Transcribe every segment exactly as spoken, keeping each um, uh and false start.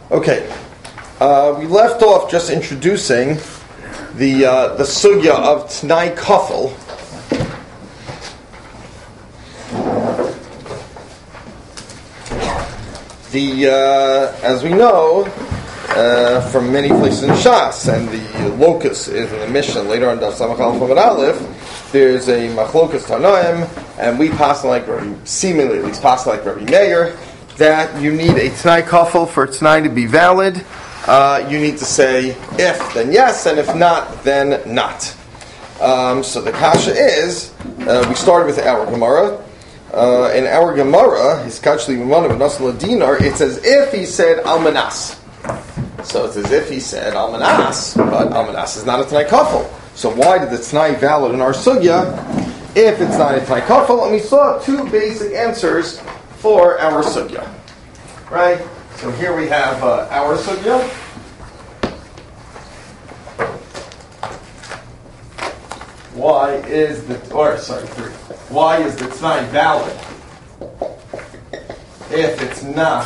Okay, uh, we left off just introducing the uh, the sugya of T'nai Kafel. The uh, as we know uh, from many places in Shas, and the locus is in the Mishnah later on Daf Samach Aleph Amud Aleph. There's a machlokas Tanoim, and we pass like Rabbi, seemingly at least pass like Rabbi Meir, that you need a T'nai Kafel for T'nai to be valid. Uh, you need to say if, then yes, and if not, then not. Um, so the kasha is, uh, we started with our Gemara. Uh, in our Gemara, his kachli v'manav v'nasal dinar, it's as if he said almanas. So it's as if he said almanas, but almanas is not a T'nai Kafel. So why did the T'nai valid in our sugya if it's not a T'nai Kafel? And we saw two basic answers for our sugya. Right? So here we have uh, our sugya. Why is the, or sorry, three. Why is the T'nai valid if it's not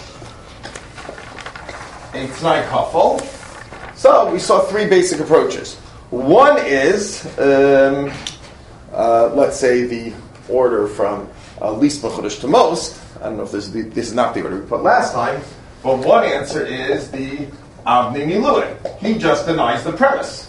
a T'nai Kafel? So we saw three basic approaches. One is, um, uh, let's say, the order from uh, least l'chodesh to most. I don't know if this is, the, this is not the order we put last time, but one answer is the Avnei Miluim. He just denies the premise.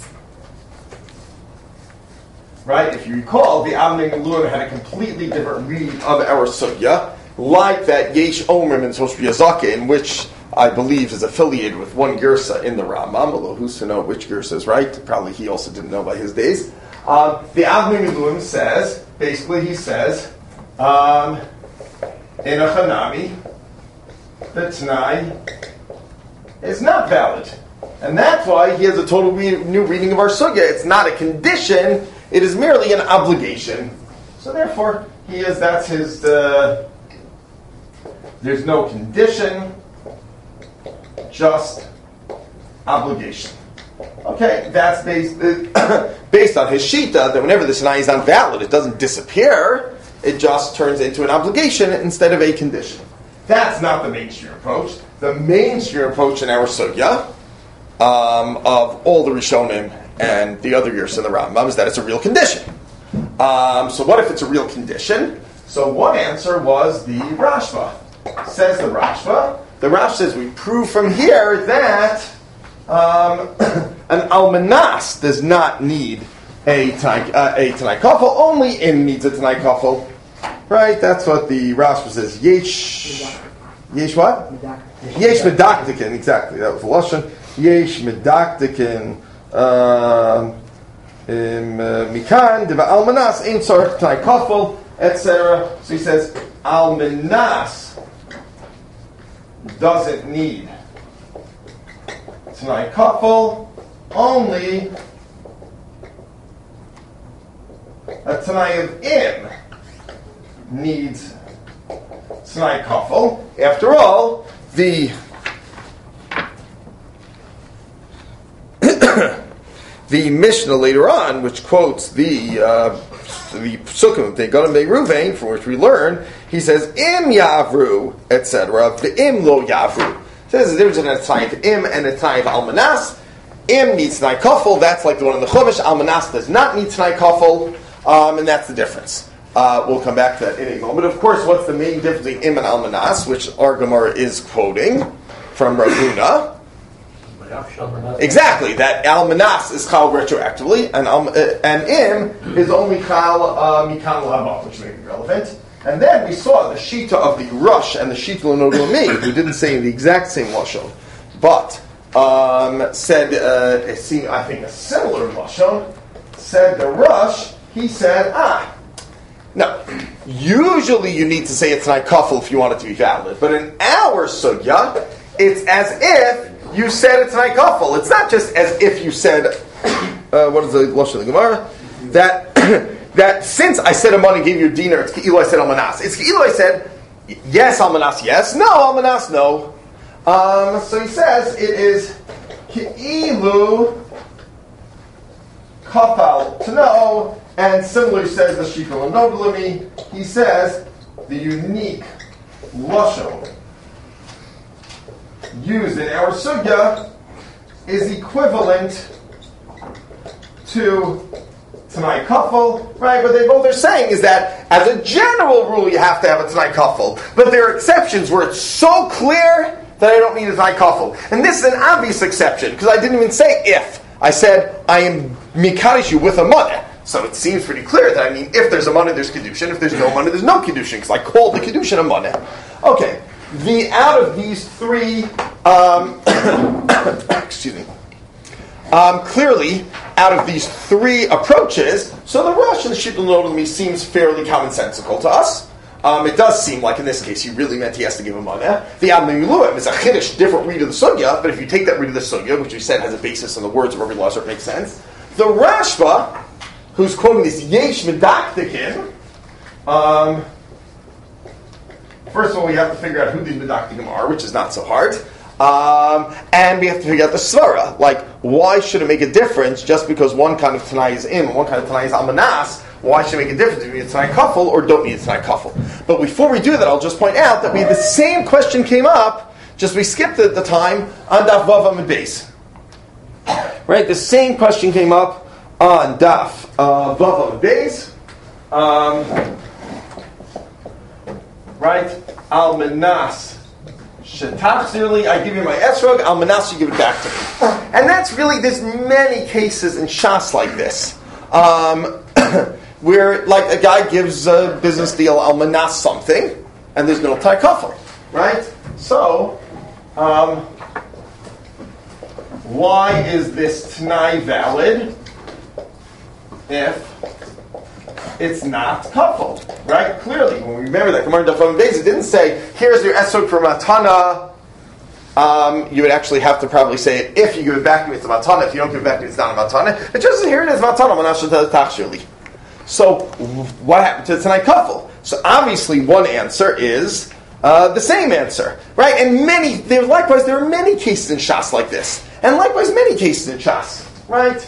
Right? If you recall, the Avnei Miluim had a completely different read of our sugya, like that Yesh Omrim and supposed to be a Zakeh, in which I believe is affiliated with one Girsa in the Rambam, although who's to know which Girsa is right? Probably he also didn't know by his days. Um, the Avnei Miluim says, basically he says, um, in a Hanami, the T'nai is not valid. And that's why he has a total re- new reading of our sugya. It's not a condition, it is merely an obligation. So therefore, he is, that's his, uh, there's no condition, just obligation. Okay, that's based, uh, based on his shita, that whenever the T'nai is not valid, it doesn't disappear, it just turns into an obligation instead of a condition. That's not the mainstream approach. The mainstream approach in our sugya, um, of all the Rishonim and the other years in the Rambam, is that it's a real condition. Um, so what if it's a real condition? So one answer was the Rashba. Says the Rashba. The Rashba says we prove from here that um, an almanas does not need a T'nai uh, a T'nai Kafel, only im needs a T'nai Kafel. Right? That's what the Rashba says. Yesh, yesh what? Yesh medaktikin. Exactly. That was the lashon. Yesh medaktikin. Mikan deva almanas ein tzarich T'nai Kafel, et cetera. So he says almanas doesn't need T'nai Kafel, only a T'nai of im needs T'nai Kafel. After all, the the Mishnah later on, which quotes the uh, the Psukim of Deganim Be'Ruvain, from which we learn, he says im yavru, et cetera. The im lo yavru. Says the difference between a T'nai of im and a T'nai of almanas. Im needs T'nai Kafel. That's like the one in the Chumash. Almanas does not need T'nai Kafel, um, and that's the difference. Uh, we'll come back to that in a moment. Of course, what's the main difference between im and almanas, which our Gemara is quoting from Rav Huna? Exactly, that almanas is chal retroactively, and um, uh, and im is only chal uh, mikan l'haba, which may be relevant. And then we saw the shita of the Rush and the shita l'nodlami, who didn't say the exact same lashon, but um, said, uh, it seemed, I think, a similar lashon. Said the Rush, he said, ah. Now, usually you need to say it's T'nai Kafel if you want it to be valid, but in our sugya, it's as if you said it's T'nai Kafel. It's not just as if you said, uh, what is the lashon of the Gemara? That that since I said a money gave you a dinar, it's Ke'ilu I said almanas. It's Ke'ilu I said yes almanas yes, no almanas no. Um, so he says it is Ke'ilu Kafel to know. And similarly says the Shikol and Noblimi, he says the unique lashon used in our sugya is equivalent to Tanai Kafel, right? But they both are saying is that, as a general rule, you have to have a Tanai Kafel. But there are exceptions where it's so clear that I don't need a Tanai Kafel. And this is an obvious exception, because I didn't even say if. I said, I am mikarish you with a money. So it seems pretty clear that I mean, if there's a money, there's Kedushin. If there's no money, there's no Kedushin, because I called the Kedushin a money. Okay. The, out of these three, um, excuse me, um, clearly, out of these three approaches, so the Rosh and the Shittul Nodami seems fairly commonsensical to us. Um, it does seem like in this case he really meant he has to give a money. The Ad Me'uluim is a chiddush, different read of the sugya, but if you take that read of the sugya, which we said has a basis in the words of Rabbi Lazar, it makes sense. The Rashba, who's quoting this Yesh Medaktikim, um, first of all we have to figure out who these Medaktikim are, which is not so hard. Um, and we have to figure out the svara. Like, why should it make a difference just because one kind of Tanai is in, one kind of Tanai is Almanas? Why should it make a difference if you need a Tanai Kafel or don't need a Tanai Kafel? But before we do that, I'll just point out that we the same question came up, just we skipped it at the time, on Daf Vav Amud Beis. Right? The same question came up on Daf uh, Vav Amud Beis. Um, right? Almanas. Shetachzirli, I give you my esrog, Almanas, you give it back to me. And that's really, there's many cases in Shas like this. Um, where, like, a guy gives a business deal, Almanas something, and there's no Tanai Kafel, right? So, um, why is this Tanai valid if it's not Kafel, right? Clearly, when we remember that Gemara Daf Vav Amud Beis, it didn't say, here's your esrog for matana. Um, you would actually have to probably say it, if you give it back to me, it's a matana. If you don't give it back to me, it's not a matana. It just says, here it is, matana, manashat tachshirli. So, what happened to the Tanai Kafel? So, obviously, one answer is uh, the same answer, right? And many, there likewise, there are many cases in Shas like this, and likewise, many cases in Shas, right?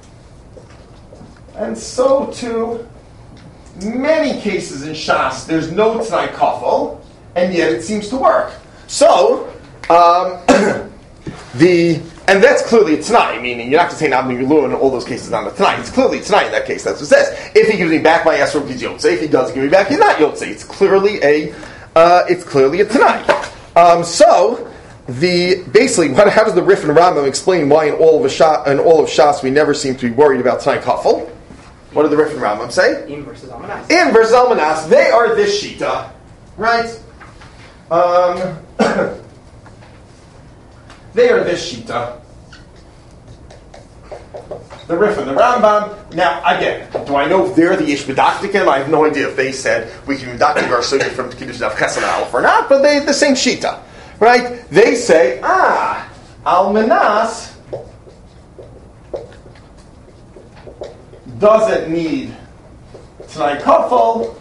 And so too, many cases in Shas, there's no Tanai Kafel, and yet it seems to work. So, um, the and that's clearly a Tanai, meaning you're not going to say Nabni Yulu in all those cases not a Tanai. It's clearly a Tanai in that case. That's what it says. If he gives me back my Esrog, he's Yotze. If he doesn't give me back, he's not Yotze. It's clearly a uh, it's clearly a Tanai. Um, so the basically, what, how does the Rif and Rambam explain why in all of Shas, in all of Shas we never seem to be worried about Tanai Kafel? What did the Rif and Rambam say? In versus Almanas. In versus Almanas, they are this Shita, right? Um, they are this Shita. The Rif and the Rambam. Now, again, do I know if they're the Yesh Medaktikim? I have no idea if they said we can Medaktik our Sugya from Kiddush Daf Chesed Aleph or not, but they the same Shita, right? They say, ah, Almanas doesn't need Tanai Kafel,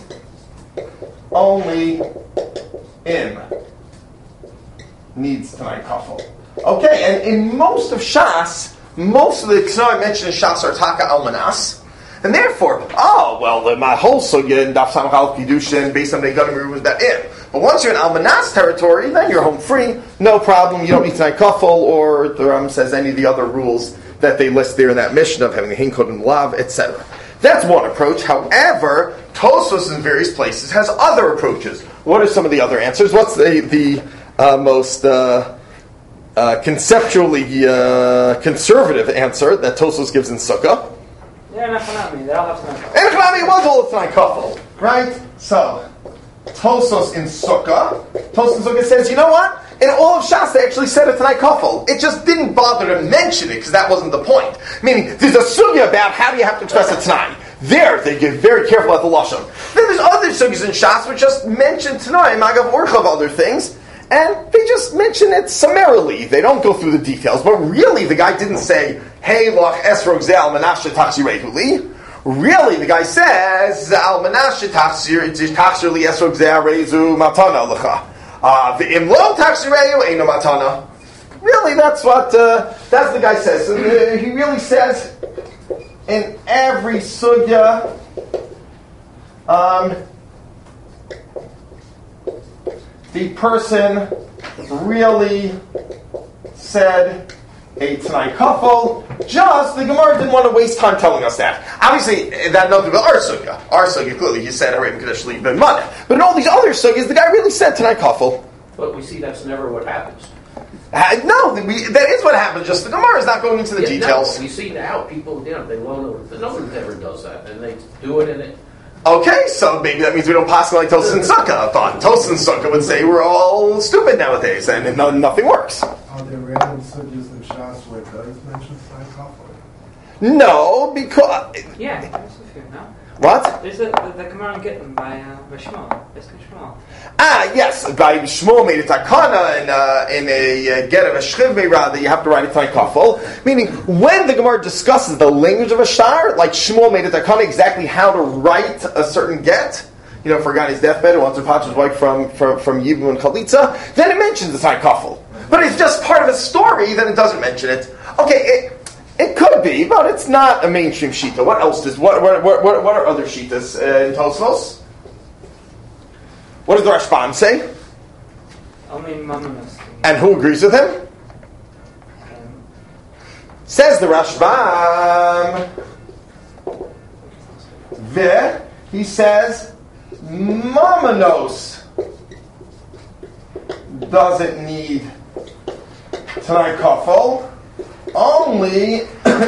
only Im needs Tanai Kafel. Okay, and in most of Shas, most of the Ksar mentioned in Shas are Taka Almanas, and therefore, oh, well, the, my whole Sugya in Daf Samach Aleph Kiddushin, based on Negadim was that Im. But once you're in Almanas territory, then you're home free, no problem, you don't need Tanai Kafel, or the Ram says any of the other rules that they list there in that mission of having a hinkot and lav, et cetera. That's one approach. However, Tosfos in various places has other approaches. What are some of the other answers? What's the the uh, most uh, uh, conceptually uh, conservative answer that Tosfos gives in Sukkah? Yeah, Nechanami. They all have Tanai Kafel. And Nechanami was all of Tanai Kafel, right? So, Tosfos in Sukkah, Tosfos in Sukkah says, you know what? In all of Shas, they actually said a Tanai Kafel. It just didn't bother to mention it because that wasn't the point. Meaning, there's a sugya about how do you have to express a Tanai. There, they get very careful about the lashon. Then there's other sugyas in Shas which just mention Tanai, Magav Orchav, other things, and they just mention it summarily. They don't go through the details. But really, the guy didn't say, "Hey, lach esrog ze al manashe tachshirehuli." Really, the guy says, "Al manashe tachshirli esrog ze arezu matana lecha." Uh, the imlo tachshireyu eino matana. Really, that's what uh, that's the guy says. And, uh, he really says in every sugya, um, the person really said a Tanai Kafel, just the Gemara didn't want to waste time telling us that. Obviously, that had nothing to do with our sugya. Our sugya, clearly, he said, Harei Mekadesh Li Ben Mana. But in all these other sugyas, the guy really said Tanai Kafel. But we see that's never what happens. Uh, no, we, that is what happens, just the Gemara is not going into the yeah, details. No, we see now, people, you know, they won't, no one ever does that, and they do it, and it... Okay, so maybe that means we don't pass like Tosfos and Sukkah. I thought Tosfos and Sukkah would say we're all stupid nowadays, and no, nothing works. Are there random sugyas in Shas where it does mention Tanai Kafel? No, because... Yeah, there's a few, no? What? There's a, the, the Gemara in Gittin by, uh, by Shmuel. It's Shmuel. Ah, yes, by Shmuel made a takana in, uh, in a uh, get of a shchiv meirah that you have to write a Tanai Kafel. Meaning, when the Gemara discusses the language of a shtar, like Shmuel made a takana exactly how to write a certain get, you know, for a guy on his deathbed who wants to patch his wife from, from, from Yibum and Chalitza, then it mentions the Tanai Kafel. But it's just part of a story, then it doesn't mention it. Okay, it, it could be, but it's not a mainstream shita. What else does, what, what, what, what are other shitas uh, in Tosfos? What does the Rashbam say? Only Mamonos. And who agrees with him? Um, Says the Rashbam. Ve, he says, Mamonos doesn't need Tanai Kafel. Only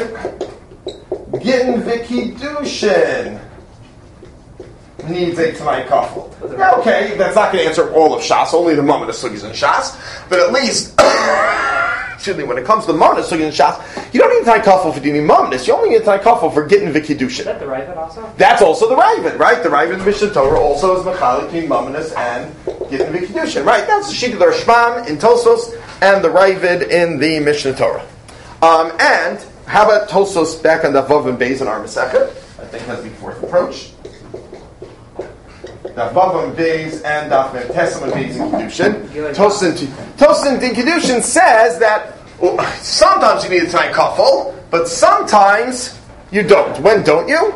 Gittin V'Kiddushin needs a Tanai Kafel. Now, okay, that's not going to answer all of Shas, only the Mamonos Sugyas in Shas, but at least, excuse me, when it comes to the Mamonos Sugyas in Shas, you don't need a Tanai Kafel for doing Mamonos, you only need a Tanai Kafel for Gittin is V'Kiddushin. that the Ravid also? That's also the Ravid, right? The Ravid in the Mishnah Torah also is Machalik between Mamonos and Gittin V'Kiddushin, right? That's the sheet of the Rashbam in Tosfos and the Ravid in the Mishnah Torah. Um, and how about Tosfos back on the Vav and Beis in our Masechet? I think that's the fourth approach. The Vav and Beis and Daf Mem Tesam and Beis in Kiddushin. Tosfos in Kiddushin says that well, sometimes you need a Tanai Kafel, but sometimes you don't. When don't you?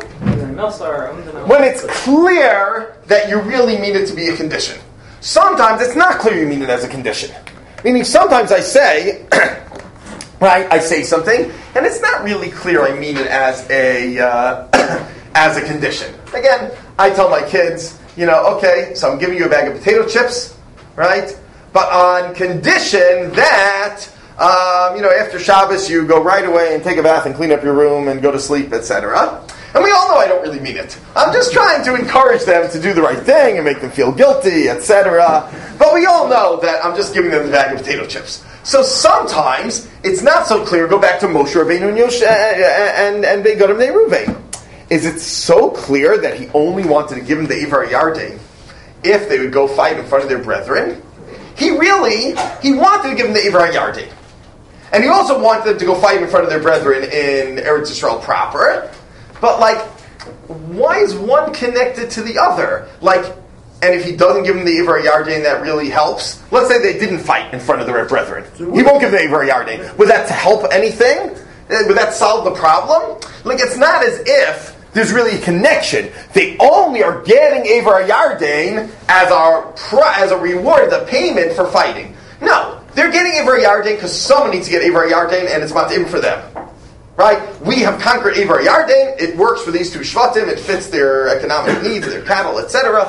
When it's clear that you really mean it to be a condition. Sometimes it's not clear you mean it as a condition. Meaning sometimes I say, right, I say something, and it's not really clear I mean it as a uh, as a condition. Again, I tell my kids, you know, okay, so I'm giving you a bag of potato chips, right? But on condition that, um, you know, after Shabbos you go right away and take a bath and clean up your room and go to sleep, et cetera. And we all know I don't really mean it. I'm just trying to encourage them to do the right thing and make them feel guilty, et cetera. But we all know that I'm just giving them the bag of potato chips. So sometimes it's not so clear. Go back to Moshe Rabbeinu and Yosh and and Begodim Neruvain. Is it so clear that he only wanted to give them the Ivar Yarden if they would go fight in front of their brethren? He really, he wanted to give them the Ivar Yarden. And he also wanted them to go fight in front of their brethren in Eretz Yisrael proper. But like, why is one connected to the other? Like, and if he doesn't give them the Ivar Yarden, that really helps. Let's say they didn't fight in front of their brethren. He won't give the Ivar Yarden. Would that help anything? Would that solve the problem? Like, it's not as if there's really a connection. They only are getting Ivar Yarden as our as a reward, the payment for fighting. No, they're getting Ivar Yarden because someone needs to get Ivar Yarden, and it's matim for them. Right? We have conquered Ivar Yarden. It works for these two shvatim. It fits their economic needs, their cattle, et cetera.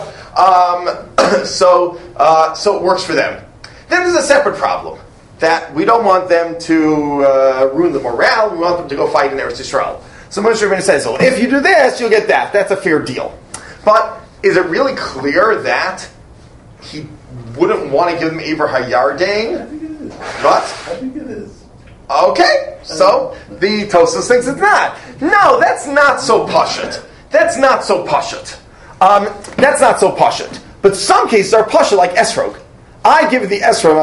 Um, so, uh, so it works for them. Then there's a separate problem that we don't want them to uh, ruin the morale. We want them to go fight in Eretz Yisrael. So Moshe Rabbeinu says, "Well, if you do this, you'll get that. That's a fair deal." But is it really clear that he wouldn't want to give them Ivar Yarden? I think it is. What? I think it is. Okay, so the Tosfos thinks it's not. No, that's not so pashut. That's not so pashut. Um, that's not so pashut. But some cases are pashut, like esrog. I give you the esrog,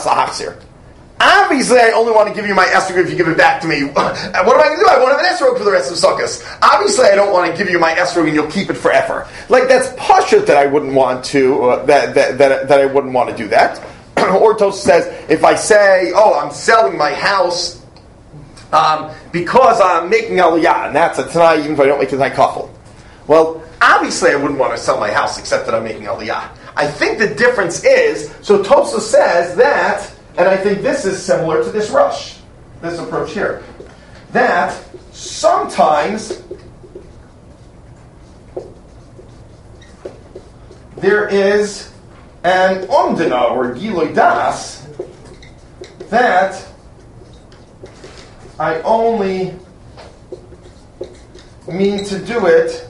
obviously I only want to give you my esrog if you give it back to me. What am I going to do? I won't have an esrog for the rest of Sukkot. Obviously I don't want to give you my esrog and you'll keep it forever. Like, that's pashut that I wouldn't want to, uh, that, that, that, that I wouldn't want to do that. Or Tosfos says, if I say, oh, I'm selling my house um, because I'm making aliyah, and that's a tanai, even if I don't make a tanai kafel. Well, obviously I wouldn't want to sell my house except that I'm making aliyah. I think the difference is, so Tosfos says that, and and I think this is similar to this rush, this approach here, that sometimes there is an omdana or giloy das that I only mean to do it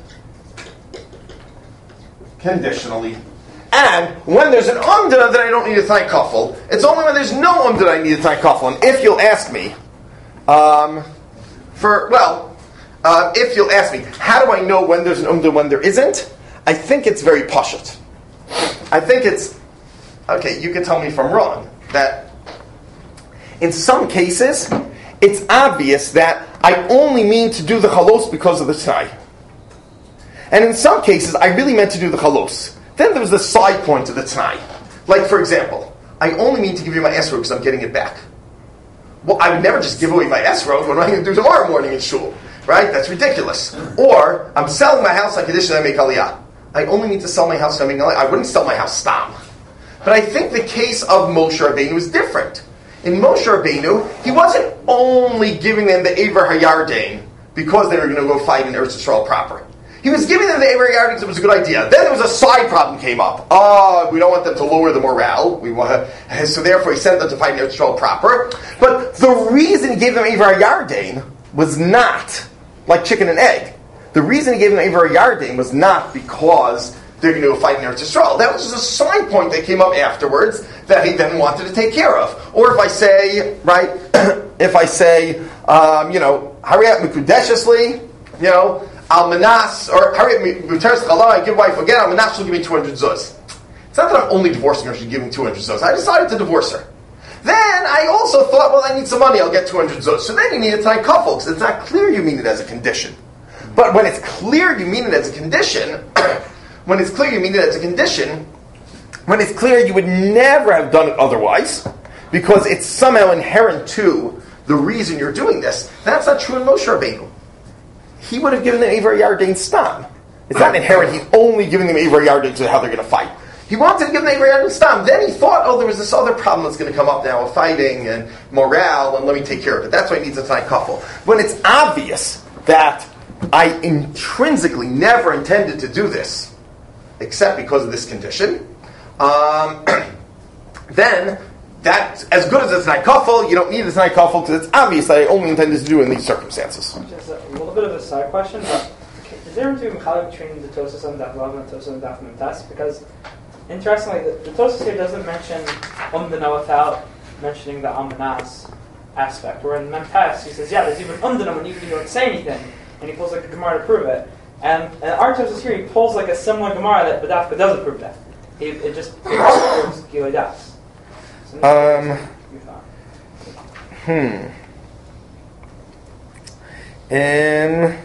conditionally. And when there's an umdana that I don't need a tnai kafel, it's only when there's no umdana I need a tnai kafel. And if you'll ask me, um, for, well, uh, if you'll ask me, how do I know when there's an umdana when there isn't? I think it's very pashut. I think it's, okay, you can tell me if I'm wrong, that in some cases, it's obvious that I only mean to do the chalos because of the tnai. And in some cases, I really meant to do the chalos. Then there was the side point of the tnai. Like, for example, I only mean to give you my esrog because I'm getting it back. Well, I would never just give away my esrog. What am I going to do tomorrow morning in shul? Right? That's ridiculous. Or, I'm selling my house on condition I make aliyah. I only need to sell my house on make aliyah. I wouldn't sell my house stam. But I think the case of Moshe Rabbeinu is different. In Moshe Rabbeinu, he wasn't only giving them the Ever HaYarden because they were going to go fight in Eretz Yisrael proper. He was giving them the Ever HaYarden because it was a good idea. Then there was a side problem came up. Oh, we don't want them to lower the morale. We want to, so therefore he sent them to fight in Eretz Yisrael proper. But the reason he gave them Ever HaYarden was not like chicken and egg. The reason he gave them Ever HaYarden was not because they're going to go fight in Eretz Yisrael. That was just a side point that came up afterwards that he then wanted to take care of. Or if I say, right, if I say, um, you know, Hariyat Mikudeshesli, you know, Almanas, or Hariyat Muteres Chala, I give wife again, Almanas will give me two hundred zuz. It's not that I'm only divorcing her, she's giving two hundred zuz. I decided to divorce her. Then I also thought, well, I need some money, I'll get two hundred zuz. So then you need a tnai kafel, because it's not clear you mean it as a condition. But when it's clear you mean it as a condition, when it's clear you mean it as a condition, when it's clear you would never have done it otherwise, because it's somehow inherent to the reason you're doing this, that's not true in Moshe Rabbeinu. He would have given them Ever HaYarden stam. It's not inherent, he's only giving them Ever HaYarden to how they're going to fight. He wanted to give them Ever HaYarden stam. Then he thought, oh, there was this other problem that's going to come up now of fighting and morale, and let me take care of it. That's why he needs a tnai kafel. When it's obvious that I intrinsically never intended to do this, except because of this condition, um, then that's as good as a tnai kafel. You don't need a tnai kafel because it's obvious that I only intended to do it in these circumstances. Just a little bit of a side question, but is there a difference between the Tosas and Daf Lav and the Tosas and Daf Memtas? Because interestingly, the, the Tosas here doesn't mention umdana without mentioning the almanas aspect. Where in Memtas he says, yeah, there's even umdana when you, you don't say anything, and he pulls like a Gemara to prove it. And, and our Tosas here, he pulls like a similar Gemara that Badafka doesn't prove that. He, it just proves Giloy Das. So um, hmm. Um,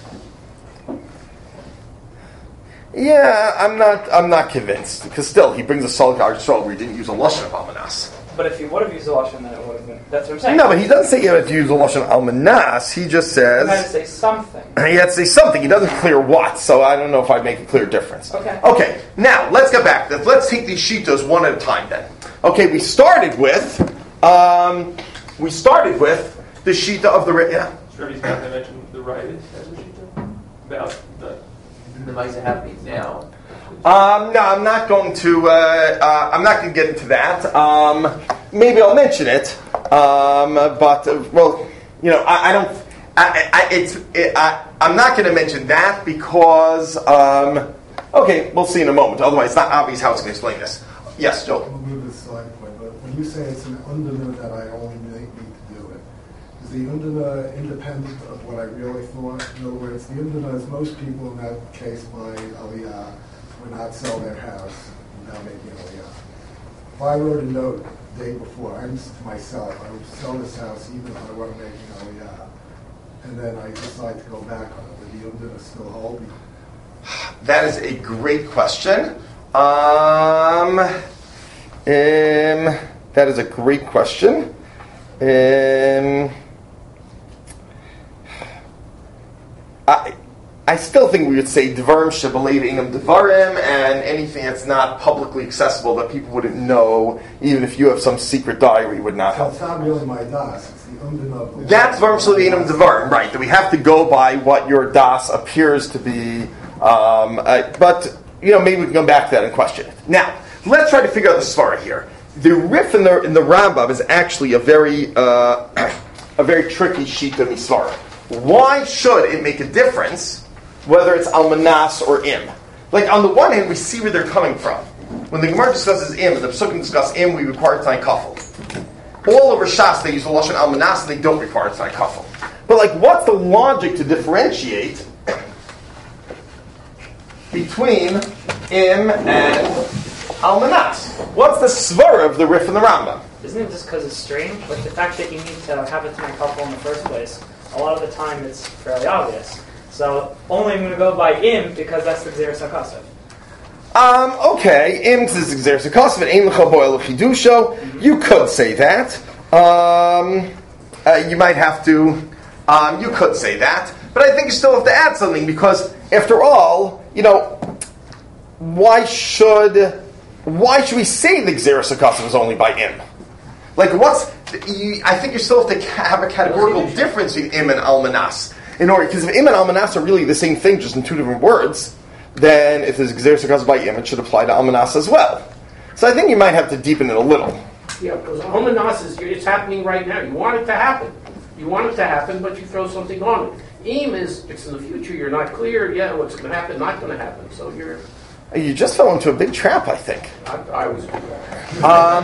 yeah, I'm not. I'm not convinced because still he brings a solid Yisrael where he didn't use a lashon of almanas. But if he would have used a lashon, then it would have been. That's what I'm saying. No, but he doesn't say you have to use a lashon almanas. He just says he had to say something. He had to say something. He doesn't clear what. So I don't know if I'd make a clear difference. Okay. Okay. Now let's get back. Let's take these shitos one at a time. Then. Okay. We started with. Um, we started with the shita of the yeah. Sure, he's not going to mention the right as a shita about the. The Maisa happens now. Um, no, I'm not going to. Uh, uh, I'm not going to get into that. Um, maybe I'll mention it. Um, but uh, well, you know, I, I don't. I, I, it's. It, I, I'm not going to mention that because. Um, okay, we'll see in a moment. Otherwise, it's not obvious how it's going to explain this. Yes, Joe. We'll move this side point, but when you say it's an undana that I only need to do it, is the undana independent of what I really thought? In other words, the undana is most people in that case by aliyah would not sell their house without making aliyah. If I wrote a note the day before, I'm to myself, I would sell this house even if I wasn't making aliyah, and then I decide to go back on it. Would the undana still hold? That is a great question. Um, um, that is a great question. Um, I, I still think we would say Dvarim Shebelev Einam Dvarim, and anything that's not publicly accessible that people wouldn't know, even if you have some secret diary, would not So help. it's not really my das, it's the Umdana. That's Dvarim Shebelev Einam Dvarim, right? That we have to go by what your das appears to be. Um, uh, but you know, maybe we can come back to that and question it. Now, let's try to figure out the svara here. The riff in the in the Rambam is actually a very uh, a very tricky shita misvara. Why should it make a difference whether it's almanas or im? Like on the one hand, we see where they're coming from. When the Gemara discusses im and the Pesukim discuss im, we require Tanai Kafel. All over Shas they use the lashon almanas and they don't require Tanai Kafel. But like, what's the logic to differentiate between im and almanas? What's the svara of the riff in the Rambam? Isn't it just because it's strange? Like the fact that you need to have it to my couple in the first place, a lot of the time it's fairly obvious. So only I'm going to go by im because that's the Gzeres HaKasav. Um, okay, im is Gzeres HaKasav, and ein l'cha bo'el l'chidusho. You could say that. Um, uh, you might have to, um, you could say that. But I think you still have to add something because, after all, you know, why should, why should we say the Gzeres HaKasav is only by im? Like, what's, you, I think you still have to have a categorical difference between im and almanas. In order, because if im and almanas are really the same thing, just in two different words, then if there's Gzeres HaKasav by im, it should apply to almanas as well. So I think you might have to deepen it a little. Yeah, because almanas is, it's happening right now. You want it to happen. You want it to happen, but you throw something on it. Im is, it's in the future, you're not clear, yeah, what's going to happen, not going to happen. So you're... You just fell into a big trap, I think. I, I was... Um,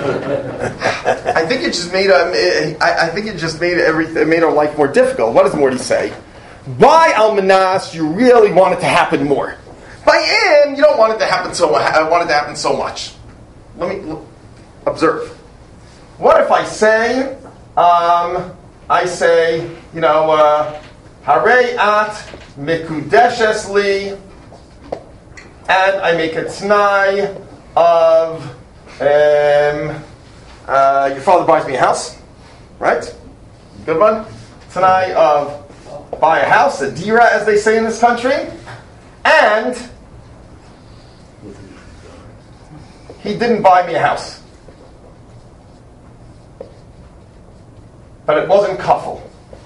I think it just made a, I, I think it just made everything, it made our life more difficult. What does Morty say? By almanas, you really want it to happen more. By im, you don't want it to happen so. I want it to happen so much. Let me look, observe. What if I say, um, I say, you know, uh, Harei at mikudeshes li, and I make a t'nai of, um, uh, your father buys me a house, right? Good one. T'nai of buy a house, a dira, as they say in this country, and he didn't buy me a house. But it wasn't kafel.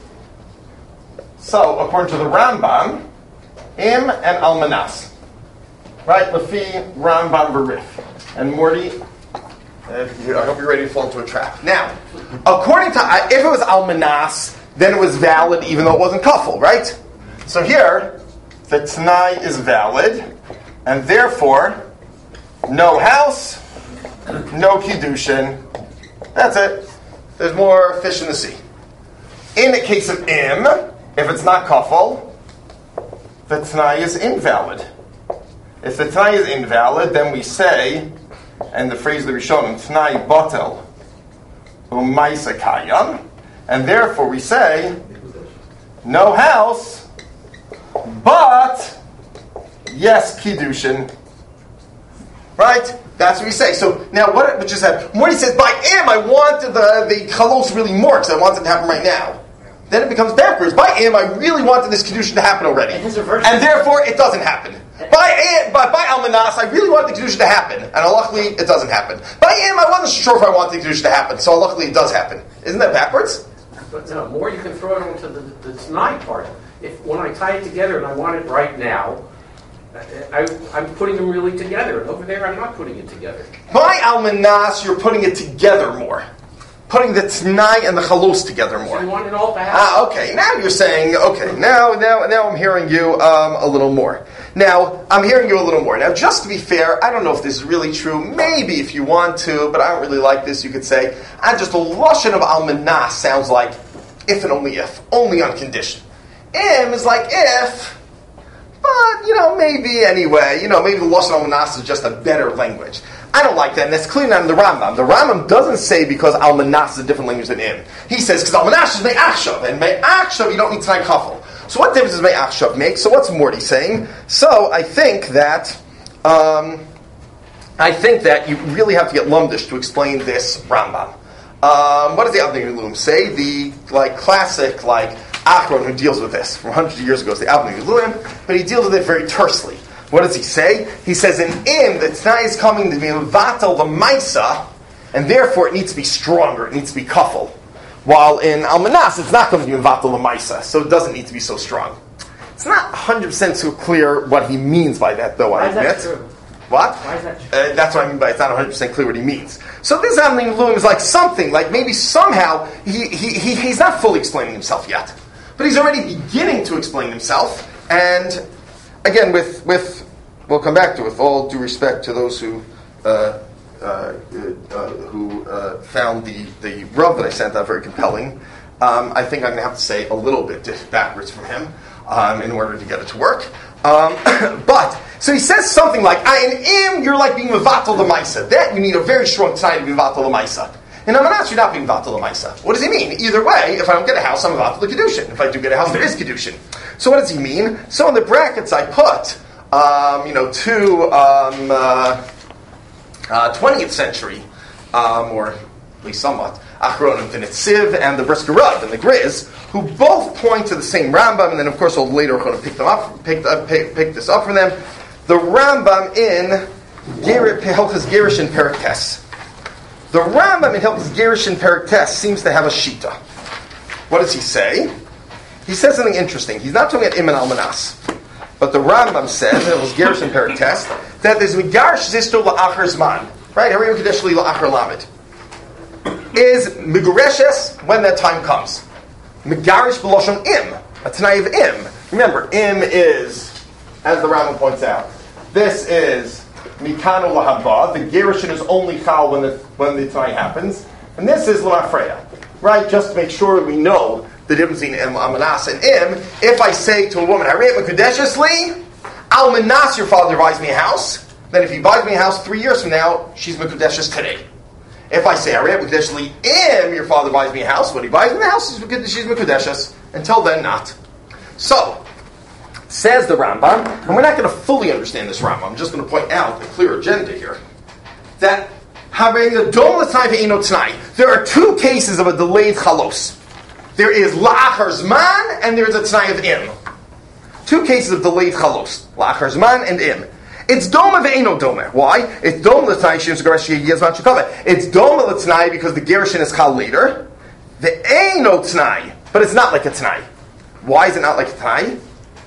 So, according to the Rambam, im and almanas. Right? Lefi Rambam Barif. And Morty, I hope you're ready to fall into a trap. Now, according to, if it was almanas, then it was valid even though it wasn't kafel, right? So here, the t'nai is valid, and therefore, no house, no kiddushin. That's it. There's more fish in the sea. In the case of im, if it's not kafel, the t'nai is invalid. If the t'nai is invalid, then we say, and the phrase that we show him, t'nai batel u'maisa kayam, and therefore we say, no house, but yes kiddushin. Right? That's what we say. So now what it just said, Morty says, by im, I want the, the chalos really more because I want it to happen right now. Then it becomes backwards. By im, I really wanted this kedushin to happen already. And his reverse and therefore it doesn't happen. By im, by, by almanas, I really wanted the kedushin to happen. And luckily it doesn't happen. By im, I wasn't sure if I wanted the kedushin to happen. So luckily it does happen. Isn't that backwards? But no, more you can throw it onto the, the t'nai part. If when I tie it together and I want it right now, I, I'm putting them really together. And over there, I'm not putting it together. By almanas, you're putting it together more. Putting the t'nai and the chalos together more. So you want it all to happen. Ah, okay. Now you're saying, okay, now, now, now I'm hearing you um, a little more. Now, I'm hearing you a little more. Now, just to be fair, I don't know if this is really true. Maybe if you want to, but I don't really like this, you could say, I just, the lashon of almanas sounds like if and only if. Only on condition. Im is like if, but, you know, maybe anyway. You know, maybe the lashon of almanas is just a better language. I don't like that, and that's clearly not in the Rambam. The Rambam doesn't say because almanas is a different language than im. He says because almanas is me'achshav, and me'achshav you don't need t'nai kafel. So what difference does me'achshav make? So what's Morty saying? So I think that um, I think that you really have to get lumdish to explain this Rambam. Um, what does the Avnei Lum say? The like classic like Achron who deals with this from hundreds of years ago. It's the Avnei Miluim, but he deals with it very tersely. What does he say? He says in Im, the T'nai is coming to be Vatal the Maisa, and therefore it needs to be stronger, it needs to be kafel. While in Almanas, it's not going to be Vatal the Maisa, so it doesn't need to be so strong. It's not one hundred percent so clear what he means by that, though, I admit. Why is that true? What? Why is that true? Uh, that's what I mean by it's not one hundred percent clear what he means. So this Avnei Miluim is like something, like maybe somehow, he, he, he he's not fully explaining himself yet. But he's already beginning to explain himself, and again, with, with we'll come back to it, with all due respect to those who uh, uh, uh, who uh, found the, the rub that I sent out very compelling. Um, I think I'm going to have to say a little bit backwards from him um, in order to get it to work. Um, but, so he says something like, in Im, you're like being Mevatel the Maisa. That, you need a very strong tie to be Mevatel the Maisa. In Amanas, you're not being Mevatel the Maisa. What does he mean? Either way, if I don't get a house, I'm Mevatel the Kedushin. If I do get a house, there is Kedushin. So what does he mean? So in the brackets I put, um, you know, two um, uh, uh, twentieth century, um, or at least somewhat, Achronim, the Netziv, and the Brisker Rav, and the Griz, who both point to the same Rambam, and then of course we'll later going to pick them up, pick, uh, pick, pick this up from them. The Rambam in Hilchos Gerushin Perek Tes. The Rambam in Hilchos Gerushin Perek Tes seems to have a shita. What does he say? He says something interesting. He's not talking about Im and Almanas, but the Rambam says in Hilchos Gerushin Perek Tes that there's Megarish Zisto La'achar Zman, right? Every Kadesh Li La'achar Lamed is Megureshes when that time comes. Megarish B'loshon Im, a T'nai of Im. Remember, Im is, as the Rambam points out, this is Mikanu Lahaba. The Gerushin is only Chal when the when the T'nai happens, and this is L'Mafreya, right? Just to make sure we know the difference between Im, Amanas, and Im. If I say to a woman, "Harei Mekudeshes li," Almanas, your father buys me a house. Then, if he buys me a house three years from now, she's Mekudeshes today. If I say, Harei Mekudeshes li Im, your father buys me a house. When he buys me the house, she's Mekudeshes. Until then, not. So, says the Rambam, and we're not going to fully understand this Rambam. I'm just going to point out a clear agenda here. That there are two cases of a delayed chalos. There is la'achar zman and there is a t'nai of im. Two cases of delayed chalos, la'achar zman and im. It's doma ve'eno doma. Why? It's doma l'tnai she'im s'garesh yezman shekava. It's doma l'tnai because the gerushin is chal later. The eno t'nai, but it's not like a t'nai. Why is it not like a t'nai?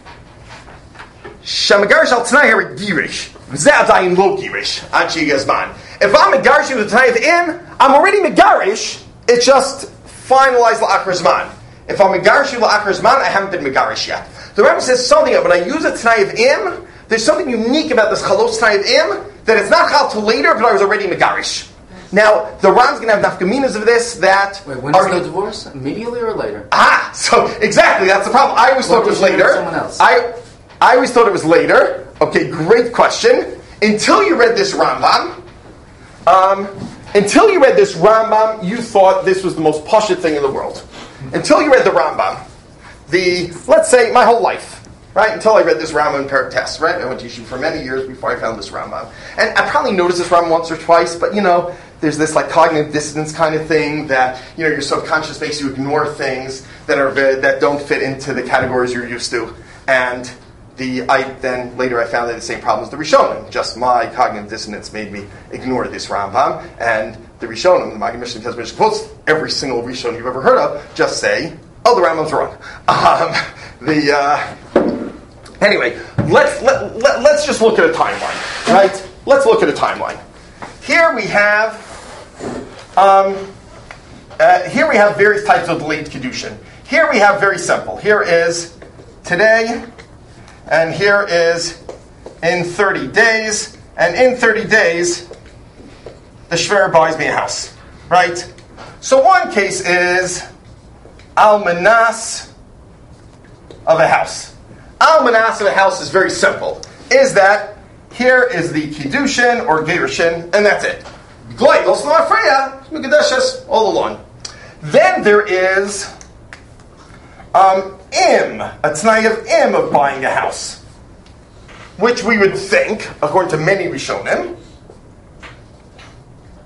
Shamagarish al t'nai here girish. V'ze'adayin lo girish. Anchi yezman. If I'm megarish with the t'nai of im, I'm already megarish. It's just finalized la'achar zman. If I'm megarish la'achar zman, I haven't been megarish yet. The Rebbe says something when I use a t'nai of im. There's something unique about this chalos t'nai of im that it's not chal till later, but I was already megarish. Now the Ram's going to have nafkaminas of this that. Wait, when is the divorce? Immediately or later? Ah, so exactly that's the problem. I always What thought it was was later. someone else? I I always thought it was later. Okay, great question. Until you read this Rambam, um, until you read this Rambam, you thought this was the most pashut thing in the world. Until you read the Rambam, the let's say my whole life, right? Until I read this Rambam in Perek Tes, right? I went to yeshiva for many years before I found this Rambam, and I probably noticed this Rambam once or twice, but you know, there's this like cognitive dissonance kind of thing that you know your subconscious makes you ignore things that are that don't fit into the categories you're used to, and. The I then later I found that the same problem as the Rishonim. Just my cognitive dissonance made me ignore this Rambam, and the Rishonim, the Maggid Mishnah tells me quotes every single Rishon you've ever heard of. Just say, "Oh, the Rambam's wrong." Um, the uh, anyway, let's let, let let's just look at a timeline, right? Let's look at a timeline. Here we have um, uh, here we have various types of delayed kedushin. Here we have very simple. Here is today. And here is in thirty days, and in thirty days, the shver buys me a house, right? So one case is almanas of a house. Almanas of a house is very simple. Is that here is the kiddushin or gerushin, and that's it. Gleidos l'mafreya, mikudeshes all along. Then there is um. Im, a t'nai of im of buying a house, which we would think, according to many Rishonim,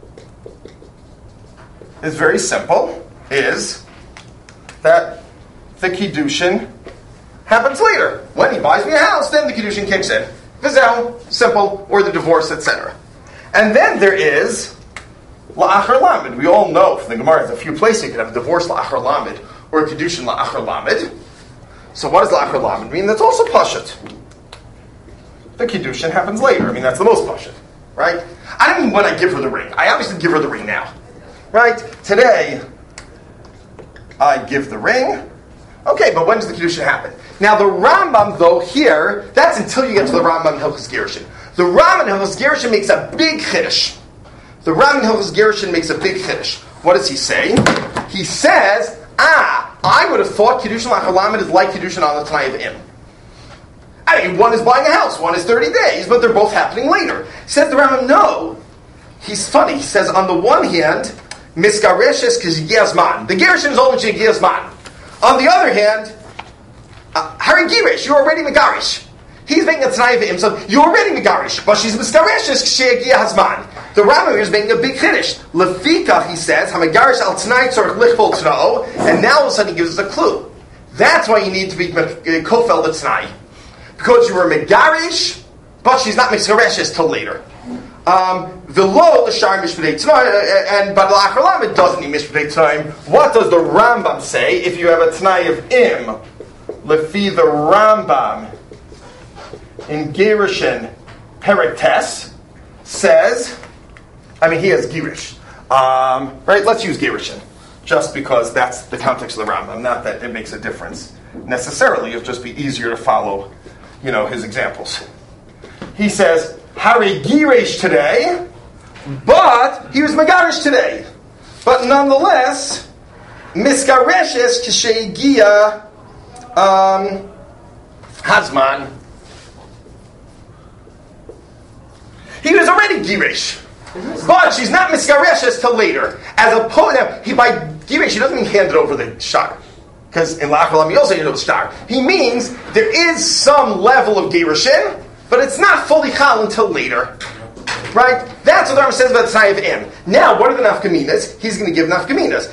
is very simple, is that the Kiddushin happens later. When he buys me a house, then the Kiddushin kicks in. Vizel, simple, or the divorce, et cetera. And then there is La'achar Lamed. We all know from the Gemara, there's a few places you can have a divorce La'achar Lamed or a Kiddushin La'achar Lamed. So what does La'achar Lamed mean? That's also Pashut. The Kiddushin happens later. I mean, that's the most Pashut, right? I don't mean when I give her the ring. I obviously give her the ring now, right? Today, I give the ring. Okay, but when does the Kiddushin happen? Now, the Rambam, though, here, that's until you get to the Rambam in Hilchos Gerushin. The Rambam in Hilchos Gerushin makes a big chiddush. The Rambam in Hilchos Gerushin makes a big chiddush. What does he say? He says, ah, I would have thought Kiddushin La'achar Lamed is like Kiddushin on the Tanai of Im. I mean, one is buying a house, one is thirty days, but they're both happening later. Says the Rambam, no. He's funny. He says, on the one hand, Miskareshes K'Yazman. The Gerushin is only K'Yazman. On the other hand, uh, Hari Girish, you're already Megarish. He's making a Tanai of Im, so you're already Megarish, but she's Miskareshes K'Yazman. The Rambam here is making a big chiddush. Lefika, he says, Hamegarish al Tanai Tzorich Lichvol Tno, and now all of a sudden he gives us a clue. That's why you need to be Kofel the Tanai. Because you were Megarish, but she's not Miskareshes till later. Um, the low the Shar Mishpatei Tanaim, and but La'achar Lamed doesn't need Mishpatei Tanaim. What does the Rambam say if you have a Tanai of Im? Lefi the Rambam in Gerushin Peretes says, I mean he has Girish, um, right? Let's use Gerushin, just because that's the context of the Rambam. Not that it makes a difference necessarily. It'll just be easier to follow, you know, his examples. He says, Hari Girish today, but he was Megarish today. But nonetheless, Miskareshes K'Sheigia um, Hazman. He was already Girish, but she's not Miskareshes till later. As opposed, now, he by Girish, he doesn't mean handed over the shtar. Because in La'achar Lamed, he also handed over the shtar. He means there is some level of Gerushin, but it's not fully chal until later. Right? That's what the Rambam says about the Tanai of Im. Now, what are the nafkaminas? He's going to give nafkaminas.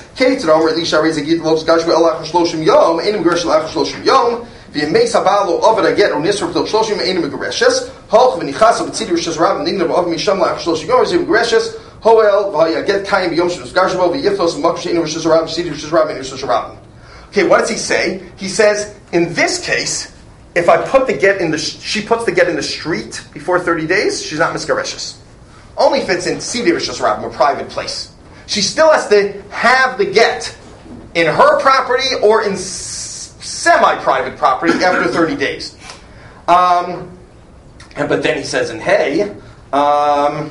Okay, what does he say? He says, in this case, if I put the get in the, she puts the get in the street before thirty days, she's not Miskareshes. Only if it's in Sidi Rishos Rabbim, a private place. She still has to have the get in her property or in s- semi-private property after thirty days. Um, and but then he says in Hey, um,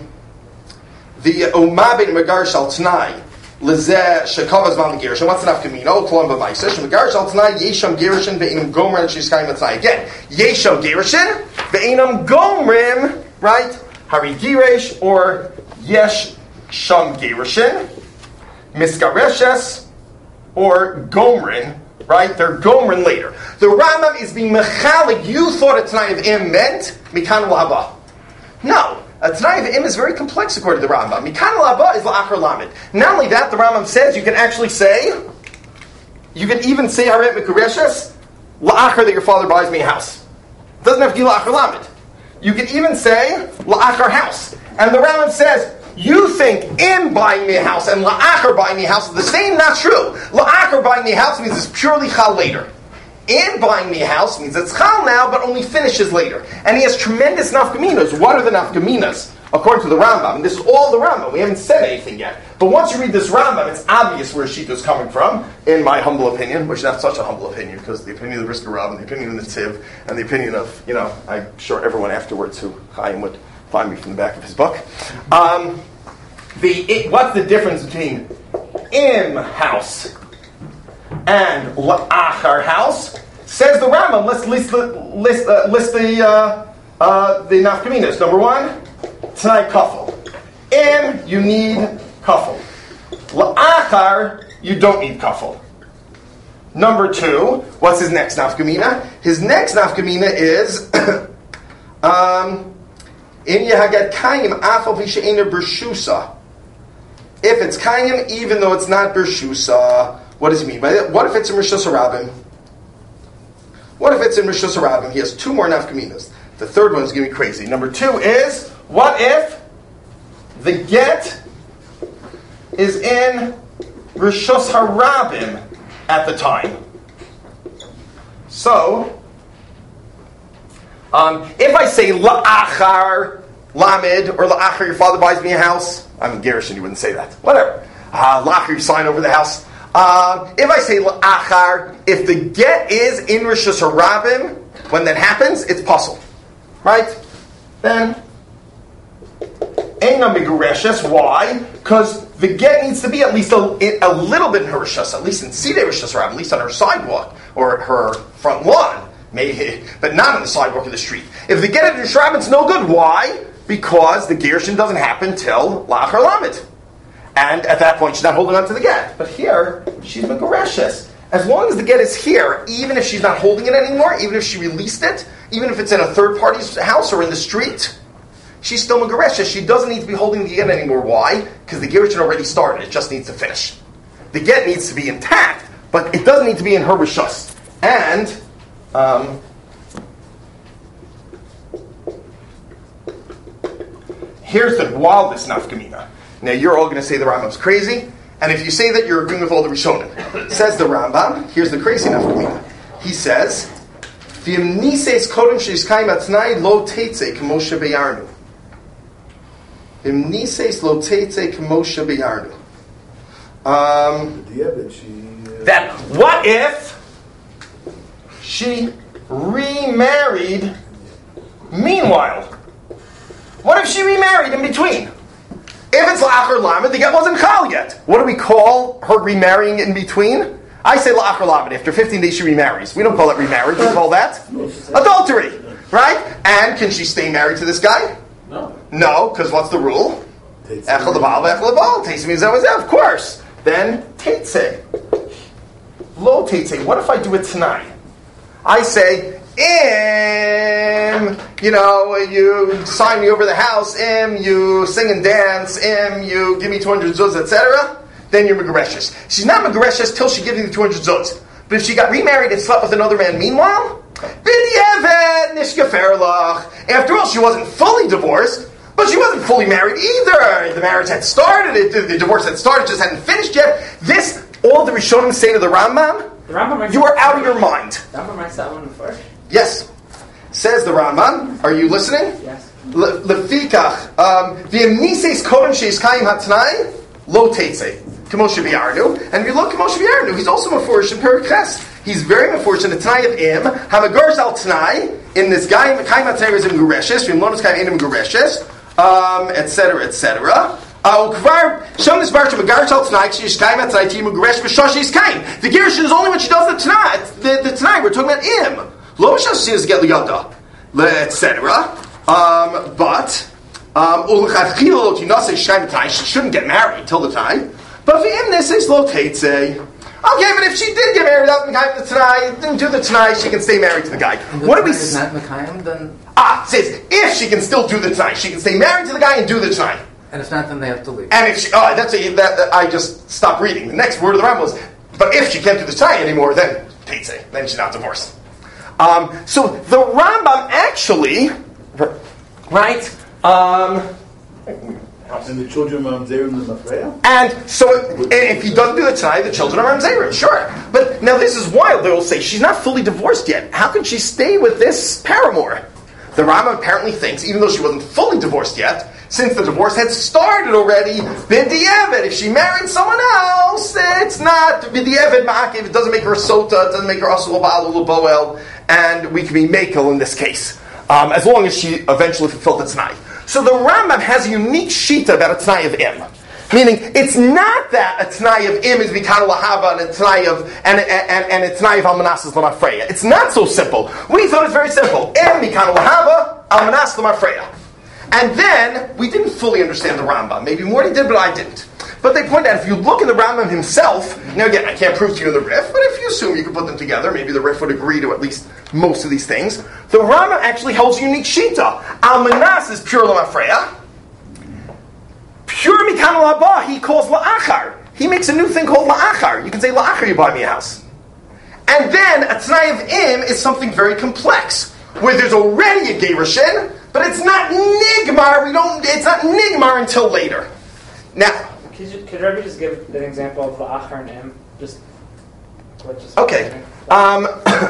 the Umah ben Megarish al T'nai, Lezeh Shekavaz Van Gerushin. What's the nafkamino? Klon b'maisa. Shemegarish al T'nai Yesham Gerushin ve'inam Gomrim Shishkayim T'nai. Again, Yesham Gerushin ve'inam Gomrim. Right? Hari Giresh or Yesh Sham Gerushin, Miskareshes or Gomrin. Right? They're Gomrin later. The Rambam is being mechalik. You thought a T'nai of Im meant Mikan L'Haba. No. A T'nai of Im is very complex according to the Rambam. Mikan L'Haba is La'achar Lamed. Not only that, the Rambam says you can actually say, you can even say Haret Mekureshes, La'achar that your father buys me a house. It doesn't have to be La'achar Lamed. You can even say La'achar house. And the Rambam says, you think Im buying me a house and La'achar buying me a house is the same? Not true. La'achar buying me a house means it's purely Chal later. Im buying me a house means it's Chal now, but only finishes later. And he has tremendous nafkaminas. What are the nafkaminas? According to the Rambam, and this is all the Rambam, we haven't said anything yet. But once you read this Rambam, it's obvious where Shita is coming from, in my humble opinion, which is not such a humble opinion, because the opinion of the Brisker Rav, and the opinion of the Tziv, and the opinion of, you know, I'm sure everyone afterwards who Chaim would find me from the back of his book. Um, the it, what's the difference between Im house and La'achar house? Says the Rambam. Let's list the list, uh, list the uh, uh, the nafkaminas. Number one, T'nai kafel. Im, you need kafel. La'achar, you don't need kafel. Number two, what's his next nafkamina? His next nafkamina is um, in Yehagat Kayim Afal Vishaina Bershusa. If it's Kayim, even though it's not Bershusa, what does he mean by that? What if it's in Rishus Harabim? What if it's in Rishus Harabim? He has two more nafkaminas. The third one is going to be crazy. Number two is, what if the get is in Rishus Harabim at the time? So, um, if I say la'achar lamed, or la'achar your father buys me a house, I'm in Gershon, you wouldn't say that. Whatever. Uh, la'achar you sign over the house. Um, if I say la'achar, if the get is in Rishus Harabim, when that happens, it's puzzle. Right? Then, Eina Migureshes. Why? Because the get needs to be at least a, a little bit in her Rishus, at least in Sidei Rishus Harabim, at least on her sidewalk, or her front lawn, maybe, but not on the sidewalk of the street. If the get in Rishus Harabim, it's no good. Why? Because the Gershon doesn't happen till La'achar Lamed. And at that point, she's not holding on to the get. But here, she's Migureshes. As long as the get is here, even if she's not holding it anymore, even if she released it, even if it's in a third party's house or in the street, she's still Megaresha. She doesn't need to be holding the get anymore. Why? Because the Gershon already started. It just needs to finish. The get needs to be intact, but it doesn't need to be in her Rishus. And, um, here's the wildest nafkamina. Now, you're all going to say the Rambam's crazy. And if you say that, you're agreeing with all the Rishonim. Says the Rambam, here's the crazy nafkamina. He says, V'im nises kodem she'izkayim atnai lo teitze k'moshe beyarnu. V'im nises lo teitze k'moshe beyarnu. Um, that, what if she remarried meanwhile? What if she remarried in between? If it's la'achar lamed, the get wasn't chal yet. What do we call her remarrying in between? I say la'achar lamed. After fifteen days she remarries. We don't call that remarriage. We call that adultery. Right? And can she stay married to this guy? No. No, because what's the rule? Echel l'baal v'echel l'baal. Teitze means that was that, of course. Then, teitze. Lo teitze. What if I do it tonight? I say, Im, you know, you sign me over the house, Im, you sing and dance, Im, you give me two hundred zuz, et cetera, then you're Megareshes. She's not Megareshes till she gives you the two hundred zuz. But if she got remarried and slept with another man meanwhile, B'di'evet nishkafer lach. After all, she wasn't fully divorced, but she wasn't fully married either. The marriage had started, it, the divorce had started, just hadn't finished yet. This, all the Rishonim say to the Rambam, The Rambam you are out of your mind. The Rambam writes that one first? Yes. Says the Rambam. Are you listening? Yes. Lefikach, v'im nises kodem she'izkayim hatnai lo teitze k'moshe b'yarnu. And if you look at Moshe b'yarnu, he's also mefurish in Perek Ches. He's very mefurish in the Tanai of Im. Hamagurs al Tanai in this guy kayim hatnai is in Gureshes. V'im lonos kayim in Gureshes, um, et cetera, et cetera. The Gershon is only when she does the Tanai. The, the Tanai, we're talking about Im. Lo she has to get liyada, et cetera. Um, but um, she shouldn't get married until the time. But v'im nises lo teitze. Okay, but if she did get married without the Tanai, didn't do the Tanai, she can stay married to the guy. And the What do we? is not Mekayim, then Ah, it says if she can still do the Tanai, she can stay married to the guy and do the Tanai. and if not, then they have to leave. And if she, oh, that's a, that, that I just stopped reading. The next word of the Rambam was, but if she can't do the Tanai anymore, then teitze, then she's not divorced. Um, so the Rambam actually, right? Um, And the children are Mamzerim and Mafreya? and so if he doesn't do the Tanai, the children are Mamzerim, sure. But now this is wild. They will say she's not fully divorced yet. How can she stay with this paramour? The Rambam apparently thinks, even though she wasn't fully divorced yet, since the divorce had started already, b'di'evet, if she married someone else, it's not b'di'evet ma'akiv, it doesn't make her a sota, it doesn't make her asul ba'al ul boel, and we can be makel in this case, um, as long as she eventually fulfilled the Tanai. So the Rambam has a unique shita about a Tanai of Im. Meaning, it's not that a Tanai of Im is Mikana Lahava and a Tanai of and, and, and a Tanai of Almanasas Lamafreya. It's not so simple. We thought it's very simple. Im Mikana Lahava, Almanas Lamafreya. And then, we didn't fully understand the Rambam. Maybe Morty did, but I didn't. But they point out, if you look in the Rambam himself, now again, I can't prove to you the Rif, but if you assume you can put them together, maybe the Rif would agree to at least most of these things. The Rambam actually holds a unique shita. Almanas is pure Lamafreya. Pure Mikan La'aba, he calls La'achar. He makes a new thing called La'achar. You can say La'achar, you buy me a house. And then a T'nai of Im is something very complex, where there's already a Gerushin, but it's not Nigmar, we don't, it's not Nigmar until later. Now, Could you, could Rebbe just give an example of La'achar and Im? Just, what just okay. Um,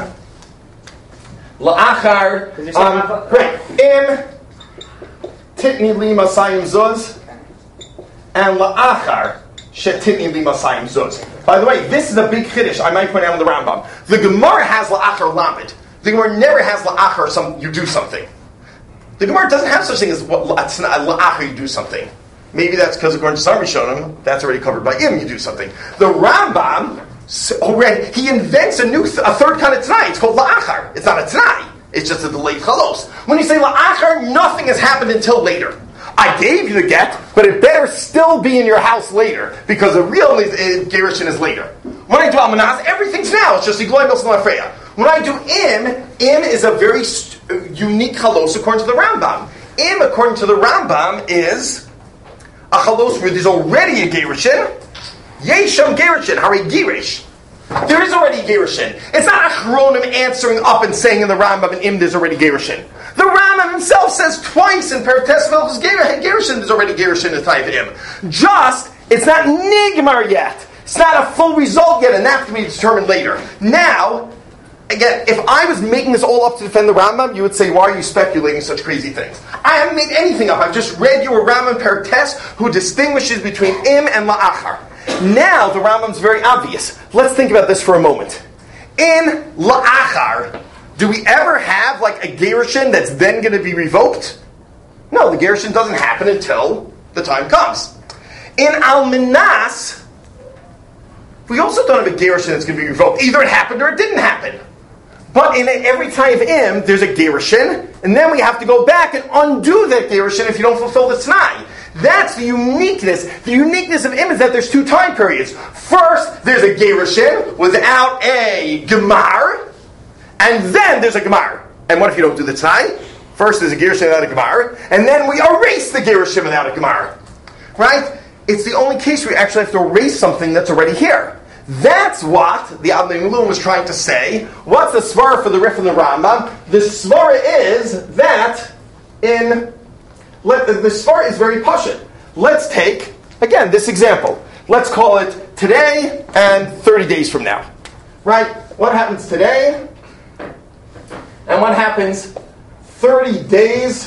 La'achar, Because you're saying um, La'achar- right, Im, Titni li Masayim Zuz, and La'achar, Shetitni li Masayim Zuz. By the way, this is a big chiddush, I might point out in the Rambam. The Gemara has La'achar Lamed. The Gemara never has La'achar, some, you do something. The Gemara doesn't have such thing as what, La'achar, you do something. Maybe that's because according to some Rishonim, that's already covered by Im, you do something. The Rambam, already, he invents a new, th- a third kind of T'nai. It's called La'achar. It's not a T'nai. It's just a delayed Chalos. When you say La'achar, nothing has happened until later. I gave you the get, but it better still be in your house later, because the real uh, Gerushin is later. When I do Almanas, everything's now. It's just Igloy Milson Lafreya. When I do Im, Im is a very st- unique Chalos according to the Rambam. Im, according to the Rambam, is a Chalos where there's already a Gerushin. Yesham Gerushin, Hari Girish. There is already Gerushin. It's not Achronim answering up and saying in the Rambam and Im there's already Gerushin. The Rambam himself says twice in Perites Vilchus Gerushin there's already Gerushin in Taiv Im. Just, it's not Nigmar yet. It's not a full result yet, and that can be determined later. Now, again, if I was making this all up to defend the Rambam, you would say, why are you speculating such crazy things? I haven't made anything up. I've just read you a Rambam Perites who distinguishes between Im and La'achar. Now, the Rambam's very obvious. Let's think about this for a moment. In La'achar, do we ever have like a Gerushin that's then going to be revoked? No, the Gerushin doesn't happen until the time comes. In Almanas, we also don't have a Gerushin that's going to be revoked. Either it happened or it didn't happen. But in every time of Im, there's a Gerushin, and then we have to go back and undo that Gerushin if you don't fulfill the T'nai. That's the uniqueness. The uniqueness of Im is that there's two time periods. First, there's a Gerushin without a Gemar, and then there's a Gemar. And what if you don't do the T'nai? First, there's a Gerushin without a Gemar, and then we erase the Gerushin without a Gemar. Right? It's the only case where we actually have to erase something that's already here. That's what the Abnei Mulun was trying to say. What's the svara for the Rif and the Rambam? The svara is that in... Let, the, the svara is very pashut. Let's take, again, this example. Let's call it today and thirty days from now. Right? What happens today? And what happens thirty days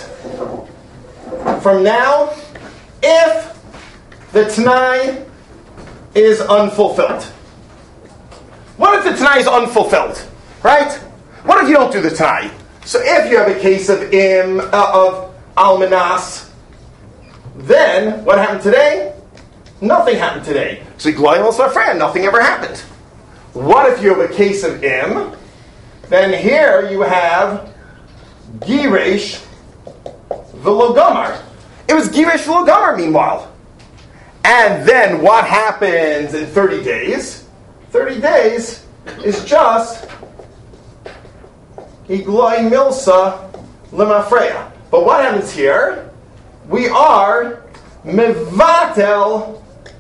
from now if the T'nai is unfulfilled? What if the T'nai is unfulfilled? Right? What if you don't do the T'nai? So if you have a case of Im, uh, of Almanas, then what happened today? Nothing happened today. So nothing ever happened. What if you have a case of Im? Then here you have Giresh V'lo It was Giresh V'lo meanwhile. And then what happens in thirty days? thirty days is just Igloi Milsa Lemafreya. But what happens here? We are Mevatel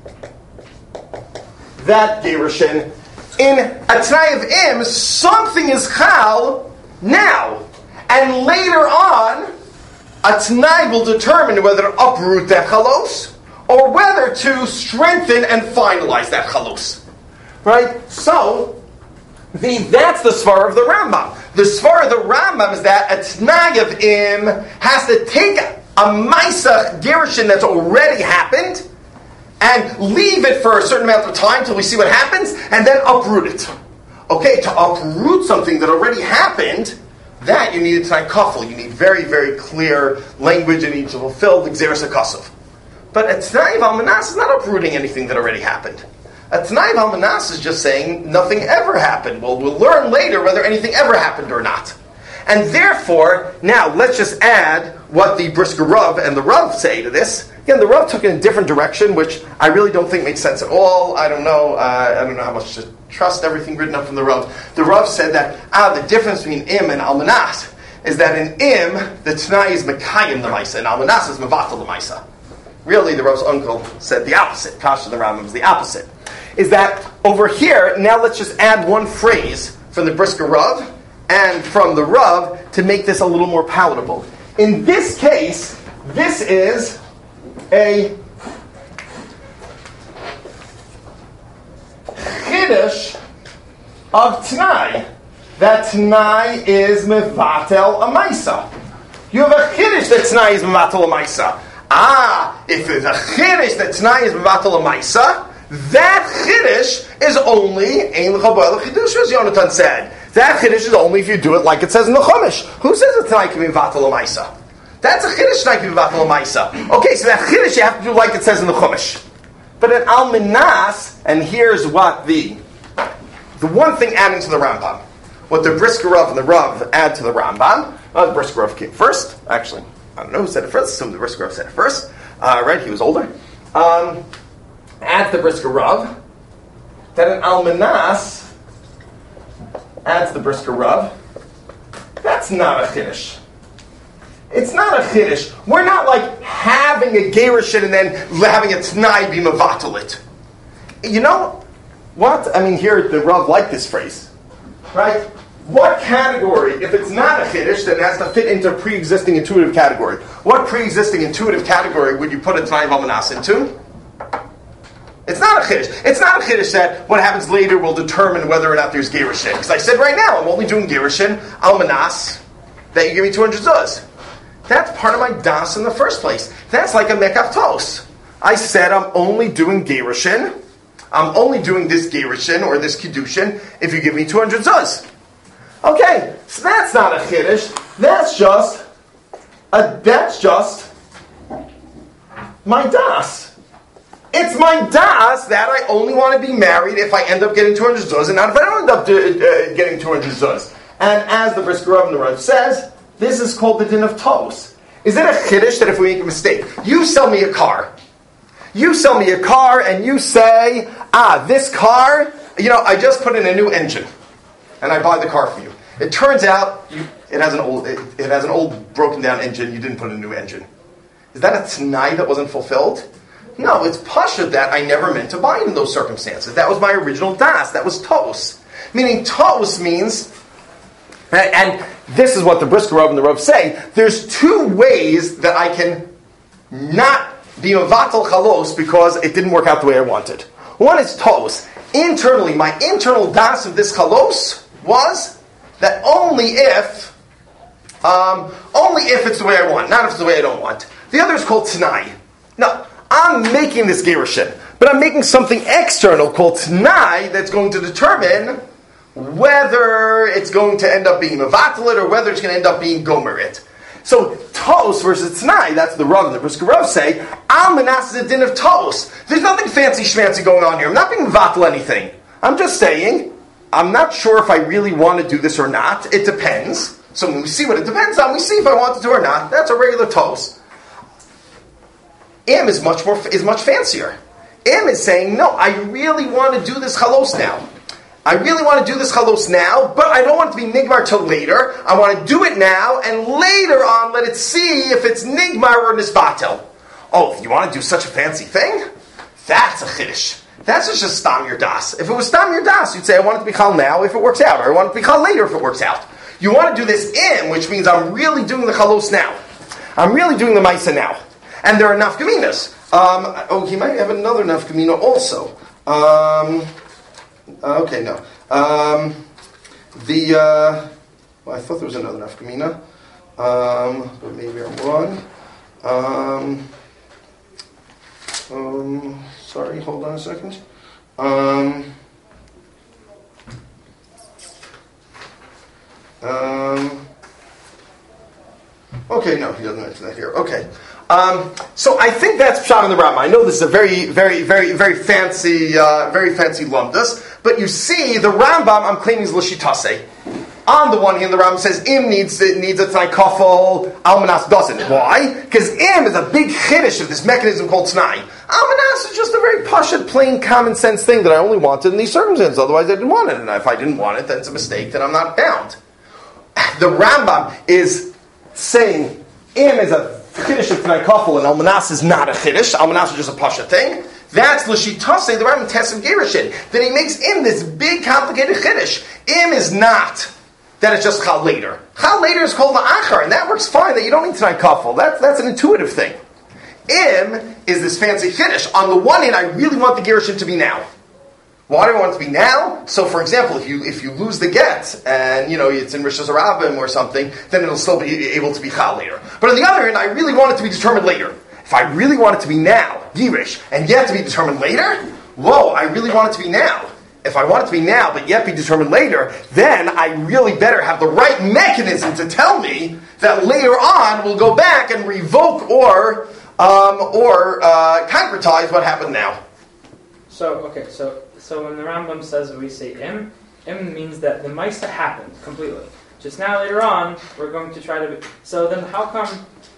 that Gerushin. In a T'nai of Im, something is Chal now. And later on, a T'nai will determine whether to uproot that Chalos or whether to strengthen and finalize that Chalos. Right? So, the, that's the Svara of the Rambam. The Svara of the Rambam is that a T'nai of Im has to take a Maisach Gerushin that's already happened and leave it for a certain amount of time till we see what happens, and then uproot it. Okay, to uproot something that already happened, that you need a T'nai Kafel. You need very, very clear language, and you need to fulfill the Gzeres HaKasav. But a T'nai of Almanas is not uprooting anything that already happened. A T'nai of Almanas is just saying nothing ever happened. Well, we'll learn later whether anything ever happened or not. And therefore, now let's just add what the Brisker Rav and the Rav say to this. Again, the Rav took it in a different direction, which I really don't think makes sense at all. I don't know. Uh, I don't know how much to trust everything written up from the Rav. The Rav said that ah, the difference between Im and Almanas is that in Im the T'nai is Mekayim the Maisa, and Almanas is Mevatel the Maisa. Really, the Rav's uncle said the opposite. Kasha the Rambam is the opposite. Is that over here? Now let's just add one phrase from the Brisker Rav and from the Rav to make this a little more palatable. In this case, this is a Chiddush of Tanai. That Tanai is Mevatel Amaisa. You have a Chiddush that Tanai is Mevatel Amaisa. Ah, if it's a Chiddush that Tanai is Mevatel Amaisa, that Chiddush is only Ein L'Chabal Chiddush, as Yonatan said. That Chiddush is only if you do it like it says in the Chumash. Who says that Tanai can be Mevatel Amaisa? That's a Chiddush Tanai can be Mevatel Amaisa. Okay, so that Chiddush you have to do like it says in the Chumash. But at Almanas, and here's what the the one thing adding to the Rambam, what the Brisker Rav and the Rav add to the Rambam. Uh, the Brisker Rav came first. Actually, I don't know who said it first. Assume the Brisker Rav said it first. Uh, right, he was older. Um, add the Brisker Rav that an Almanas adds the Brisker Rav. That's not a Chiddush. It's not a Chiddush. We're not like having a Gerushin and then having a T'nai be Mavatalit. You know what? I mean, here the Rav liked this phrase. Right? What category, if it's not a Chiddush, then it has to fit into a pre-existing intuitive category. What pre-existing intuitive category would you put a T'nai V'Amanas into? It's not a Chiddush. It's not a Chiddush that what happens later will determine whether or not there's Gerushin. Because I said right now, I'm only doing Gerushin, Almanas, that you give me two hundred zuz. That's part of my das in the first place. That's like a mekach tos. I said I'm only doing gerushin. I'm only doing this gerushin or this kiddushin if you give me two hundred zuz. Okay, so that's not a chiddush. That's just a. That's just my das. It's my das that I only want to be married if I end up getting two hundred zuz, and not if I don't end up do, uh, getting two hundred zuz. And as the Brisker Rav and the Rav says, this is called the din of tos. Is it a chiddush that if we make a mistake, you sell me a car, you sell me a car and you say, ah, this car, you know, I just put in a new engine, and I buy the car for you. It turns out you, it has an old, it, it has an old broken down engine. You didn't put in a new engine. Is that a t'nai that wasn't fulfilled? No, it's pasha that I never meant to buy it in those circumstances. That was my original das. That was tos. Meaning tos means. And this is what the Brisker Rav and the Rav say. There's two ways that I can not be mevatel chalos because it didn't work out the way I wanted. One is tos. Internally, my internal das of this chalos was that only if, um, only if it's the way I want, not if it's the way I don't want. The other is called t'nai. No, I'm making this gerushin, but I'm making something external called t'nai that's going to determine whether it's going to end up being mevatalit or whether it's going to end up being gomerit. So tos versus t'nai, that's the Rav and the Brisker Rav say, Almanas is a din of tos. There's nothing fancy schmancy going on here. I'm not being mevatel anything. I'm just saying, I'm not sure if I really want to do this or not. It depends. So when we see what it depends on, we see if I want to do it or not. That's a regular tos. Im is much more is much fancier. Im is saying, no, I really want to do this chalos now. I really want to do this chalos now, but I don't want it to be nigmar till later. I want to do it now, and later on, let it see if it's nigmar or nisbatel. Oh, you want to do such a fancy thing? That's a chiddush. That's just stam your das. If it was stam your das, you'd say, I want it to be chal now if it works out, or I want it to be chal later if it works out. You want to do this in, which means I'm really doing the chalos now. I'm really doing the maisa now. And there are nafkaminas. Um, oh, he might have another nafkamina also. Um... Uh, okay, no. Um, the, uh, well, I thought there was another nafkamina, um, but maybe I'm wrong. Um, um, sorry, hold on a second. Um, um, okay, no, he doesn't mention that here. Okay. Um, so I think that's Pshat in the Rambam. I know this is a very, very, very, very fancy, uh, very fancy lumdus, but you see, the Rambam, I'm claiming is l'shitase. On the one hand, the Rambam says Im needs it needs a t'nai kafel, Almanas doesn't. Why? Because Im is a big chiddush of this mechanism called t'nai. Almanas is just a very pashut, plain, common sense thing that I only wanted in these circumstances. Otherwise, I didn't want it, and if I didn't want it, then it's a mistake. Then I'm not bound. The Rambam is saying Im is a chiddush of t'nai kafel, and Almanas is not a chiddush. Almanas is just a pashut thing. That's l'shitase, the Rambam Tessim Gerushin. That he makes im this big complicated chiddush. Im is not that it's just chal later. Chal later is called la'achar, and that works fine. That you don't need tonight kafel. That's that's an intuitive thing. Im is this fancy chiddush. On the one hand, I really want the Gerushin to be now. Why do I want it to be now? So, for example, if you if you lose the get and you know it's in Rosh Hashanah or something, then it'll still be able to be chal later. But on the other hand, I really want it to be determined later. If I really want it to be now, Girish, and yet to be determined later, whoa, I really want it to be now. If I want it to be now, but yet be determined later, then I really better have the right mechanism to tell me that later on we'll go back and revoke or um, or uh, concretize what happened now. So, okay, so so when the Rambam says we say im, im means that the Maisa happened completely. Just now, later on, we're going to try to... Be, so then how come...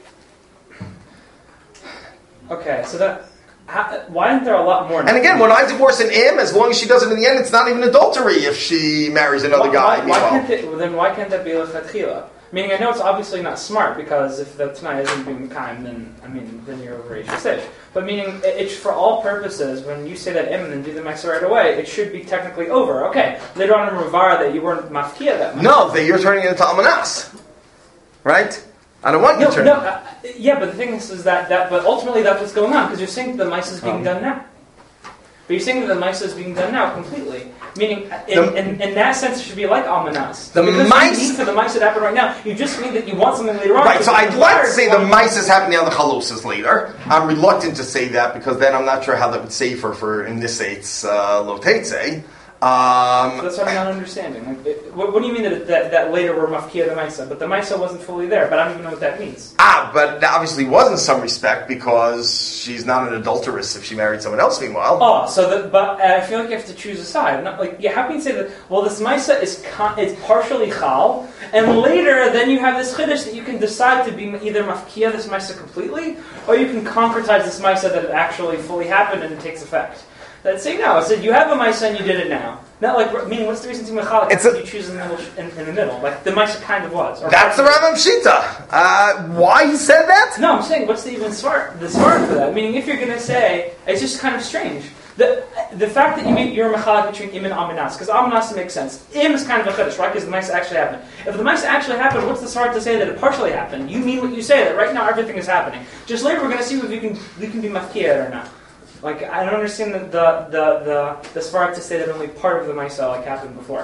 Okay, so that... How, why isn't there a lot more... And again, when I divorce an im, as long as she does it in the end, it's not even adultery if she marries another why, guy. Why, why can't it, well, then why can't that be lechatchila? Meaning, I know it's obviously not smart, because if the Tanai isn't being kind, then, I mean, then you're over Reish Sage. But meaning, it, it's for all purposes, when you say that im and then do the Maisa right away, it should be technically over. Okay, later on in Ravara that you weren't mafkia that much. No, that you're turning it into almanas. Right? I don't want you no, to turn no, it. uh, yeah, but the thing is, is that, that, but ultimately that's what's going on, because you're saying that the Maisa is being Um. done now. But you're saying that the Maisa is being done now completely. Meaning, in, The- in, in that sense, it should be like almanas. The because Maisa- you need for the Maisa to happen right now. You just mean that you want something later on. Right, so I'd like to say the mice. mice is happening on the chalosas later. I'm reluctant to say that because then I'm not sure how that would save her for in this eight's uh, lo teitze. Um, That's what I'm not understanding. Like, it, what, what do you mean that, that that later we're mafkia the Maisa, but the Maisa wasn't fully there? But I don't even know what that means. ah, but that obviously was in some respect because she's not an adulteress if she married someone else. Meanwhile, Oh, so the, but uh, I feel like you have to choose a side. Not like, yeah, how can you say that? Well, this Maisa is con- is partially chal, and later then you have this chiddush that you can decide to be either mafkia this Maisa completely, or you can concretize this Maisa that it actually fully happened and it takes effect. Let's say no. I said you have a Maisa and you did it now. Not like, I mean, what's the reason to mechalik? It's a- You choose in the middle. In, in the middle, like the Maisa kind of was. Or that's the Rambam Shita. Uh, why he said that? No, I'm saying, what's the even smart, the smart for that? Meaning, if you're going to say, it's just kind of strange. The the fact that you mean you're mechalik between im and aminas, because aminas makes sense. Im is kind of a chiddush, right? Because the Maisa actually happened. If the Maisa actually happened, what's the smart to say that it partially happened? You mean what you say, that right now everything is happening. Just later we're going to see if we can we can be mafkia or not. Like, I don't understand the the the the, the smart to say that only part of the Maisa like happened before.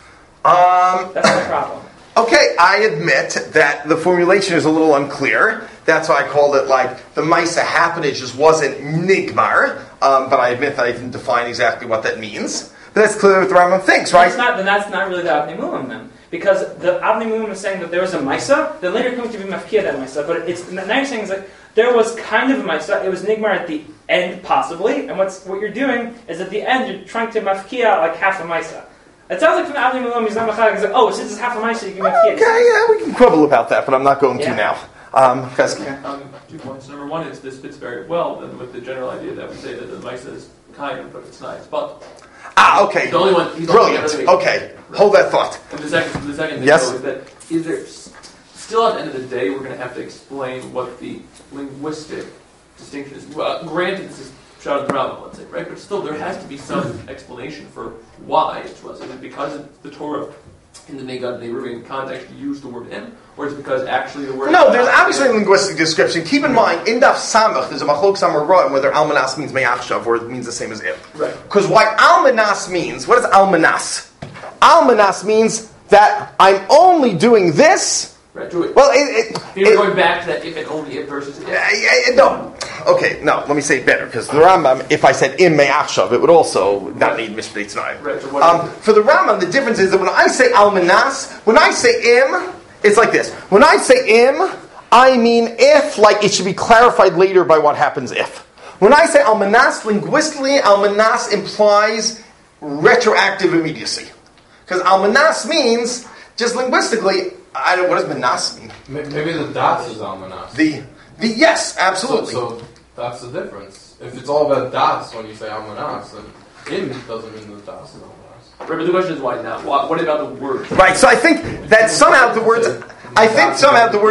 Um, That's my problem. Okay, I admit that the formulation is a little unclear. That's why I called it like the Maisa happened, it just wasn't nigmar. Um, but I admit that I didn't define exactly what that means. But that's clearly what the Rambam thinks, right? That's not, then that's not really the Avnei Mulam then. Because the Avnei Mulam is saying that there was a Maisa, then later going to be Mafkia that Maisa. But it's now you're saying is like there was kind of a Maisa, it was Nigmar at the end possibly, and what's what you're doing is at the end you're trying to Mafkia like half a Maisa. It sounds like from the Avnei Mulam he's not Machalik, he's like, oh, since it's half a Maisa you can Mafkia. Okay, yeah, we can quibble about that, but I'm not going Yeah. to now. Um, Chesky. Okay. Um, two points. Number one is this fits very well then with the general idea that we say that the Maisa is kind, but it's nice. But Ah, okay. the only one, he's Brilliant. The only one Okay, hold that thought. And the second, the second thing Yes? though, is that is there s- still at the end of the day we're going to have to explain what the linguistic distinction is. Well, granted, this is shot of the Rambam, let's say, right? But still, there has to be some explanation for why it was. Is it because the Torah in the Negad Neruvian context used the word im, or is it because actually the word? No, there's obviously a linguistic description. Keep in mind, in Daf Samach, there's a machlok samar ro'im whether almanas means me'achshav or it means the same as im. Right. Because what almanas means, what is almanas? Almanas means that I'm only doing this. Right. Do it. Well, it, it, You're it- going back to that if and only if versus if. Yeah, yeah, yeah, no. Okay, no, let me say it better, because the Rambam, if I said im me'achshav, it would also not need mishpei tonight. Right, so what Um, for the Rambam, the difference is that when I say almanas, when I say im, it's like this. When I say im, I mean if, like it should be clarified later by what happens if. When I say almanas, linguistically, almanas implies retroactive immediacy. Because almanas means, just linguistically, I don't, what does manas mean? Maybe the das is almanas. The, the yes, absolutely. So, so that's the difference. If it's all about das when you say almanas, then im doesn't mean the das is almanas. Right, but the question is why not? What, what about the word? Right, so I think that somehow the words, I think somehow the words,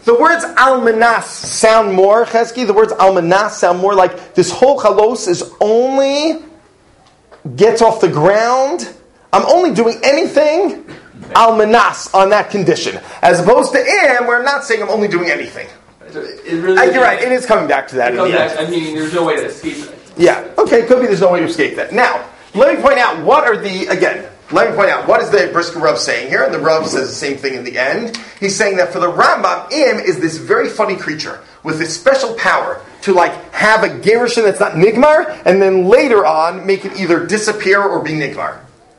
the words almanas sound more, Chesky, the words almanas sound more like this whole chalos is only gets off the ground. I'm only doing anything almanas on that condition. As opposed to im, where I'm not saying I'm only doing anything. It really Uh, you're right, it is coming back to that. It In the comes end. back, I mean, there's no way to escape it. Yeah, okay, could be there's no way to escape that. Now, let me point out what are the, again, let me point out what is the Brisker Rav saying here, and the Rav says the same thing in the end. He's saying that for the Rambam, Im is this very funny creature with this special power to like have a gerushin that's not nigmar, and then later on make it either disappear or be nigmar.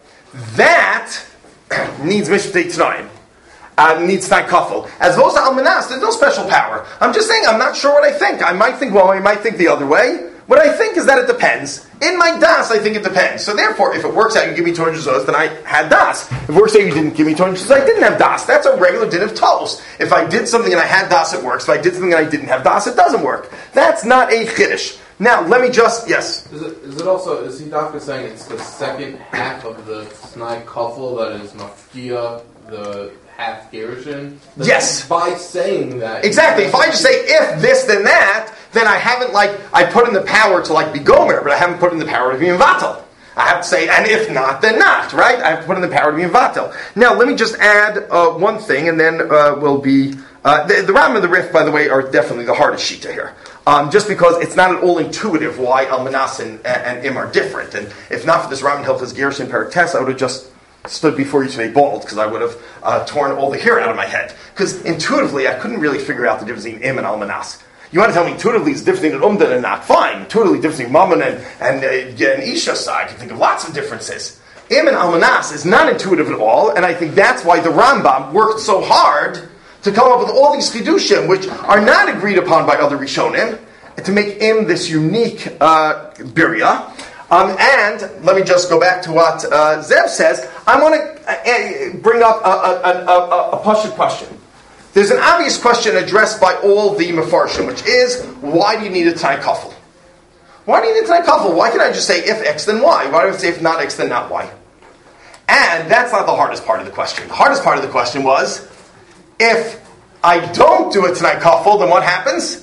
That needs Mishtei T'naim. Uh, needs T'nai Kafel. As opposed to Almanas, there's no special power. I'm just saying, I'm not sure what I think. I might think one way, I might think the other way. What I think is that it depends. In my das, I think it depends. So therefore, if it works out, you give me two hundred zuz, then I had das. If it works out, you didn't give me two hundred zuz, I didn't have das. That's a regular din of toes. If I did something and I had das, it works. If I did something and I didn't have das, it doesn't work. That's not a chiddush. Now, let me just, yes? Is it, is it also, is he Dafka saying it's the second half of the Snai Kuffel that is Mafkia, the half Gerushin? Yes. By saying that. Exactly. If I just say if this, then that, then I haven't like, I put in the power to like be gomer, but I haven't put in the power to be invatel. I have to say, and if not, then not, right? I have to put in the power to be invatel. Now, let me just add uh, one thing, and then uh, we'll be, uh, the, the Ram and the Rif, by the way, are definitely the hardest shita here. Um, just because it's not at all intuitive why Almanas and, and, and Im are different. And if not for this Ram and Hilchas Gersh and Paraktes, I would have just stood before you today bald, because I would have uh, torn all the hair out of my head. Because intuitively, I couldn't really figure out the difference between Im and Almanas. You want to tell me intuitively it's different between an Umdan and not? Fine. Intuitively different between Mammon and, and, uh, and Isha side. You think of lots of differences. Im and Almanas is not intuitive at all, and I think that's why the Rambam worked so hard to come up with all these chidushim, which are not agreed upon by other Rishonim, to make Im this unique uh, birya. Um, and let me just go back to what uh, Zev says. I want to uh, bring up a, a, a, a, a Pashut question. There's an obvious question addressed by all the Mefarshim, which is, why do you need a T'nai Kafel? Why do you need a T'nai Kafel? Why can't I just say if X, then Y? Why do I say if not X, then not Y? And that's not the hardest part of the question. The hardest part of the question was, if I don't do a T'nai Kafel, then what happens?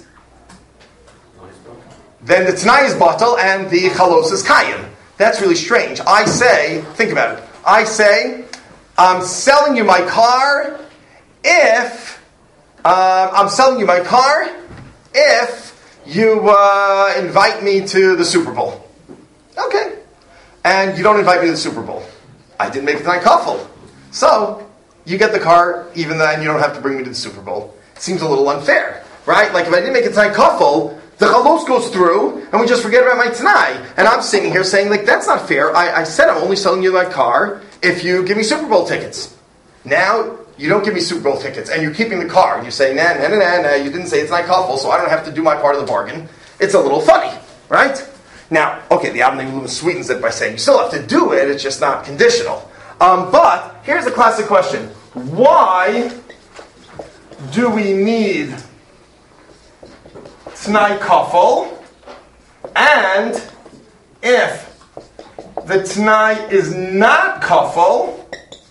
Then the T'nai is batal and the Chalos is Kayim. That's really strange. I say, think about it. I say, I'm selling you my car if, um, I'm selling you my car if you uh, invite me to the Super Bowl. Okay. And you don't invite me to the Super Bowl. I didn't make a T'nai Kafel. So, you get the car even then you don't have to bring me to the Super Bowl. It seems a little unfair, right? Like if I didn't make a T'nai Kafel, the Chalos goes through, and we just forget about my T'nai. And I'm sitting here saying, like, that's not fair. I, I said I'm only selling you my car if you give me Super Bowl tickets. Now, you don't give me Super Bowl tickets, and you're keeping the car. And you say, nah, nah, nah, nah, nah, you didn't say it's not kafel, so I don't have to do my part of the bargain. It's a little funny, right? Now, okay, the Abnei Lulav sweetens it by saying you still have to do it, it's just not conditional. Um, but, here's the classic question. Why do we need T'nai Kafel, and if the T'nai is not Kafel,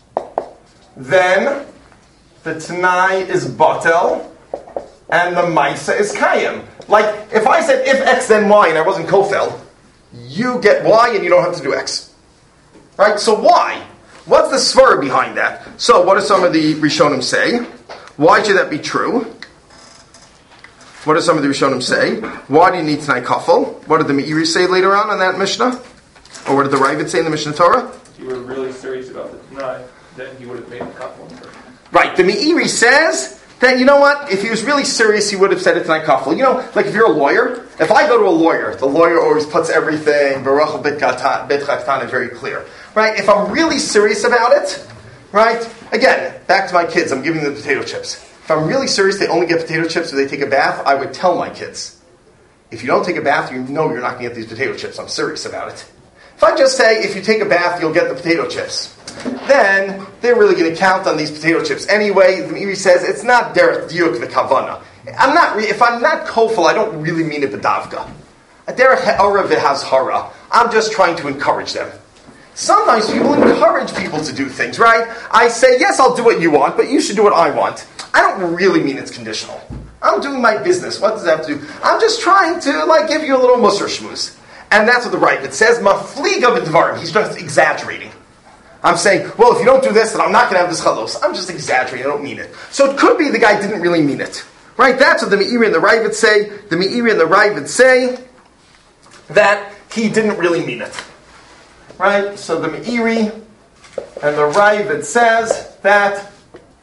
then the T'nai is Batel, and the Maisa is Kayim. Like, if I said if X then Y and I wasn't Kofel, you get Y and you don't have to do X. Right? So why? What's the svara behind that? So what do some of the Rishonim say? Why should that be true? What do some of the Rishonim say? Why do you need T'nai Kafel? What did the Meiri say later on in that Mishnah? Or what did the Ravid say in the Mishnah Torah? If you were really serious about the T'nai, then he would have made the Kafel. Right, the Meiri says that, you know what, if he was really serious, he would have said it T'nai Kafel. You know, like if you're a lawyer, if I go to a lawyer, the lawyer always puts everything, Baruch Bet Chaktan, very clear. Right, if I'm really serious about it, right, again, back to my kids, I'm giving them potato chips. If I'm really serious, they only get potato chips if they take a bath, I would tell my kids, if you don't take a bath, you know you're not going to get these potato chips. I'm serious about it. If I just say, if you take a bath, you'll get the potato chips, then they're really going to count on these potato chips. Anyway, the Meiri says, it's not derech diuk the kavana. I'm not, re- if I'm not kofel, I don't really mean it b'davka. A derech ha'ara v'hazhara. I'm just trying to encourage them. Sometimes people encourage people to do things, right? I say, yes, I'll do what you want, but you should do what I want. I don't really mean it's conditional. I'm doing my business. What does that have to do? I'm just trying to like give you a little musar shmuz. And that's what the right, it says, mafliga b'dvarim. He's just exaggerating. I'm saying, well, if you don't do this, then I'm not going to have this chalos. I'm just exaggerating. I don't mean it. So it could be the guy didn't really mean it. Right? That's what the Meiri and the Ravid say. The Meiri and the Ravid say that he didn't really mean it. Right? So the Meiri and the Ravid says that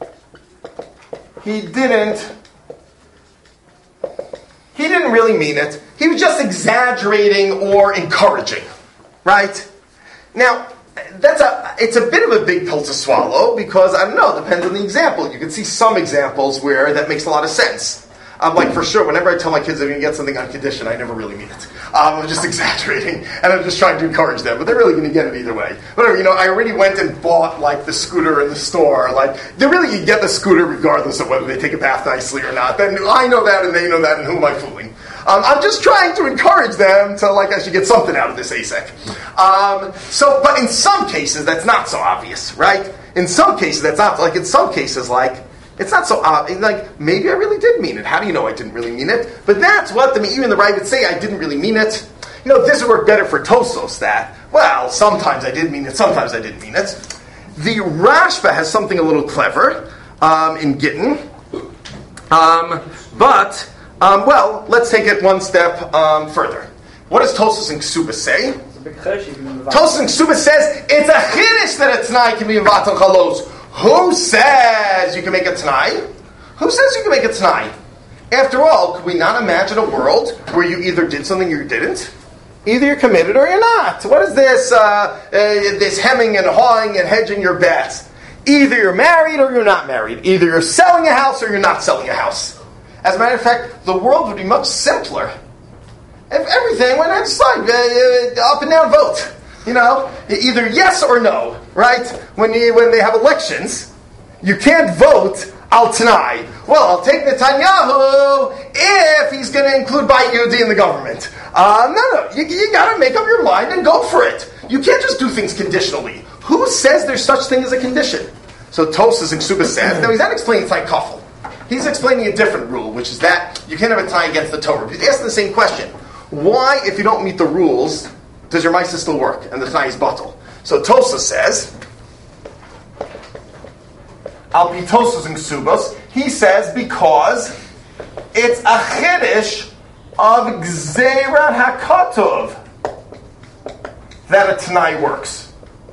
he didn't he didn't really mean it. He was just exaggerating or encouraging. Right? Now, that's a it's a bit of a big pill to swallow because, I don't know, it depends on the example. You can see some examples where that makes a lot of sense. I'm like, for sure, whenever I tell my kids they're going to get something on condition, I never really mean it. Um, I'm just exaggerating, and I'm just trying to encourage them, but they're really going to get it either way. Whatever, you know, I already went and bought, like, the scooter in the store. Like, they really you get the scooter regardless of whether they take a bath nicely or not. Then I know that, and they know that, and who am I fooling? Um, I'm just trying to encourage them to, like, I should get something out of this A S E C. Um, so, but in some cases, that's not so obvious, right? In some cases, that's not, like, in some cases, like, it's not so obvious, like, maybe I really did mean it. How do you know I didn't really mean it? But that's what the Meiri and the Ravid say, I didn't really mean it. You know, this would work better for Tosos, that, well, sometimes I did mean it, sometimes I didn't mean it. The Rashba has something a little clever um, in Gittin. Um, but... Um, well, let's take it one step um, further. What does Tosfos and Ksuba say? Tosfos and Ksuba says it's a chiddush that a Tanai can be invatal chalos. Who says you can make a Tanai? Who says you can make a Tanai? After all, could we not imagine a world where you either did something or you didn't? Either you're committed or you're not. What is this? Uh, uh, this hemming and hawing and hedging your bets? Either you're married or you're not married. Either you're selling a house or you're not selling a house. As a matter of fact, the world would be much simpler if everything went outside, uh, uh, up and down vote. You know, either yes or no, right? When you, when they have elections, you can't vote al Tanai. Well, I'll take Netanyahu if he's going to include Beit Yehudi in the government. Uh, no, no, you, you got to make up your mind and go for it. You can't just do things conditionally. Who says there's such thing as a condition? So Tosfos and Ksuba says, now he's not explaining Tanai Kafel. He's explaining a different rule, which is that you can't have a tie against the Torah. He's asking the same question. Why, if you don't meet the rules, does your Maisa still work? And the tie is batal. So Tosfos says, Al pi Tosfos and Ksubos, he says because it's a chiddush of Gzeirat HaKatov that a Tanai works.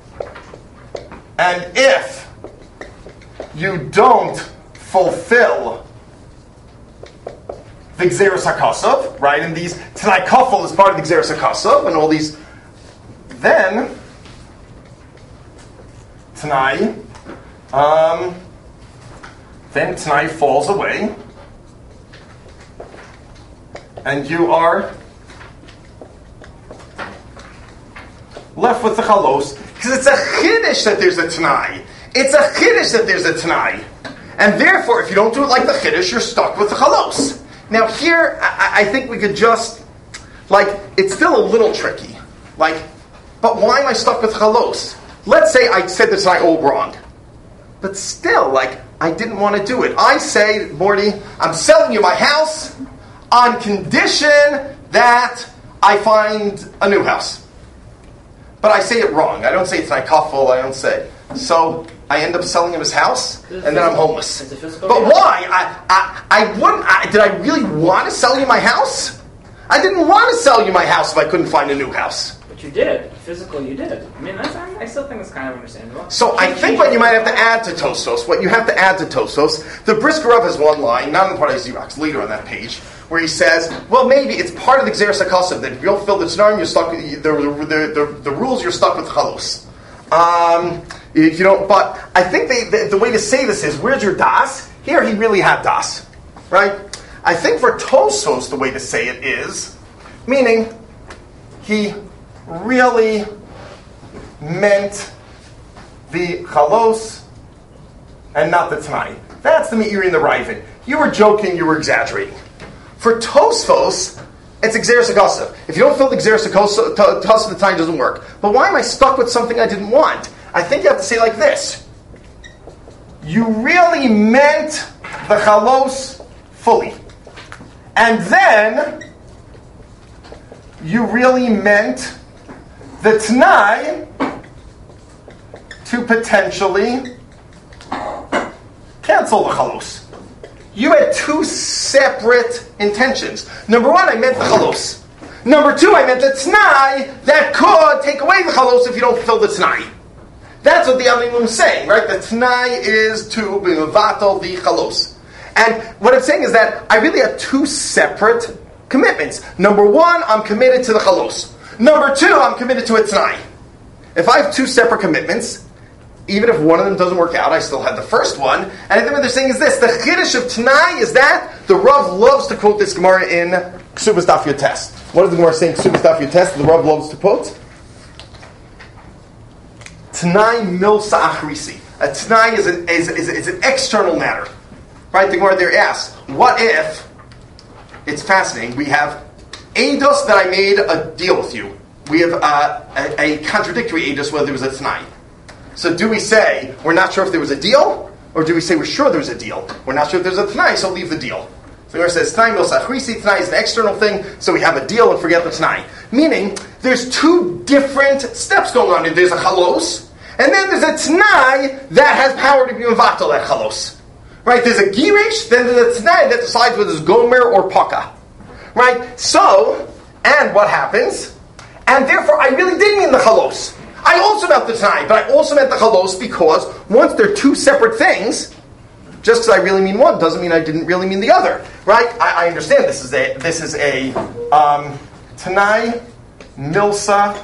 And if you don't fulfill the Gzeras HaKasav, right? And these Tanai Kafel is part of the Gzeras HaKasav, and all these. Then Tanai, um, then Tanai falls away, and you are left with the Chalos because it's a chiddush that there's a Tanai. It's a chiddush that there's a Tanai. And therefore, if you don't do it like the chiddush, you're stuck with the chalos. Now here, I, I think we could just, like, it's still a little tricky. Like, but why am I stuck with chalos? Let's say I said this and I all wrong. But still, like, I didn't want to do it. I say, Morty, I'm selling you my house on condition that I find a new house. But I say it wrong. I don't say it's not kafel, I don't say. So I end up selling him his house, and then I'm homeless. But why? I, I, I wouldn't. I, did I really want to sell you my house? I didn't want to sell you my house if I couldn't find a new house. But you did. Physically, you did. I mean, that's, I still think it's kind of understandable. So I think what you might have to add to Tosfos, what you have to add to Tosfos, the Brisker Rav has one line, not in the part of Xerox, later on that page, where he says, well, maybe it's part of the Gzeras HaKasav that if you don't fill the Tznarim, you're stuck with the, the, the, the, the rules, you're stuck with Chalos. Um, if you don't, but I think they, the, the way to say this is, where's your das? Here he really had das, right? I think for Tosfos the way to say it is, meaning he really meant the chalos and not the Tanai. That's the Meiri and the Ravid. You were joking, you were exaggerating. For Tosfos, it's Gzeras HaKasav. If you don't fill the Gzeras HaKasav, the Tanai doesn't work. But why am I stuck with something I didn't want? I think you have to say like this. You really meant the chalos fully. And then you really meant the t'nai to potentially cancel the chalos. You had two separate intentions. Number one, I meant the chalos. Number two, I meant the t'nai that could take away the chalos if you don't fulfill the t'nai. That's what the Alimum is saying, right? The t'nai is to b'mevatel the chalos. And what I'm saying is that I really have two separate commitments. Number one, I'm committed to the chalos. Number two, I'm committed to a t'nai. If I have two separate commitments, even if one of them doesn't work out, I still have the first one. And I think what they're saying is this: the chiddush of t'nai is that the Rav loves to quote this Gemara in Ksubas Daf Yotes. What is the Gemara saying? Ksubas Daf Yotes. The Rav loves to quote t'nai milsa achrisi. A t'nai is an, is, is, is an external matter. Right, the Gemara there asks, what if, it's fascinating, we have eidos that I made a deal with you. We have uh, a, a contradictory eidos whether there was a t'nai. So do we say, we're not sure if there was a deal, or do we say we're sure there was a deal? We're not sure if there's a t'nai, so leave the deal. So the Gemara says, t'nai mil sachrisi, t'nai is an external thing, so we have a deal and forget the t'nai. Meaning, there's two different steps going on. There's a chalos, and then there's a t'nai that has power to be mevatel that chalos. Right, there's a girish, then there's a t'nai that decides whether it's gomer or paka. Right, so, and what happens? And therefore, I really did mean the chalos. I also meant the t'nai, but I also meant the chalos because once they're two separate things, just because I really mean one doesn't mean I didn't really mean the other. Right, I, I understand this is a, this is a um, t'nai milsa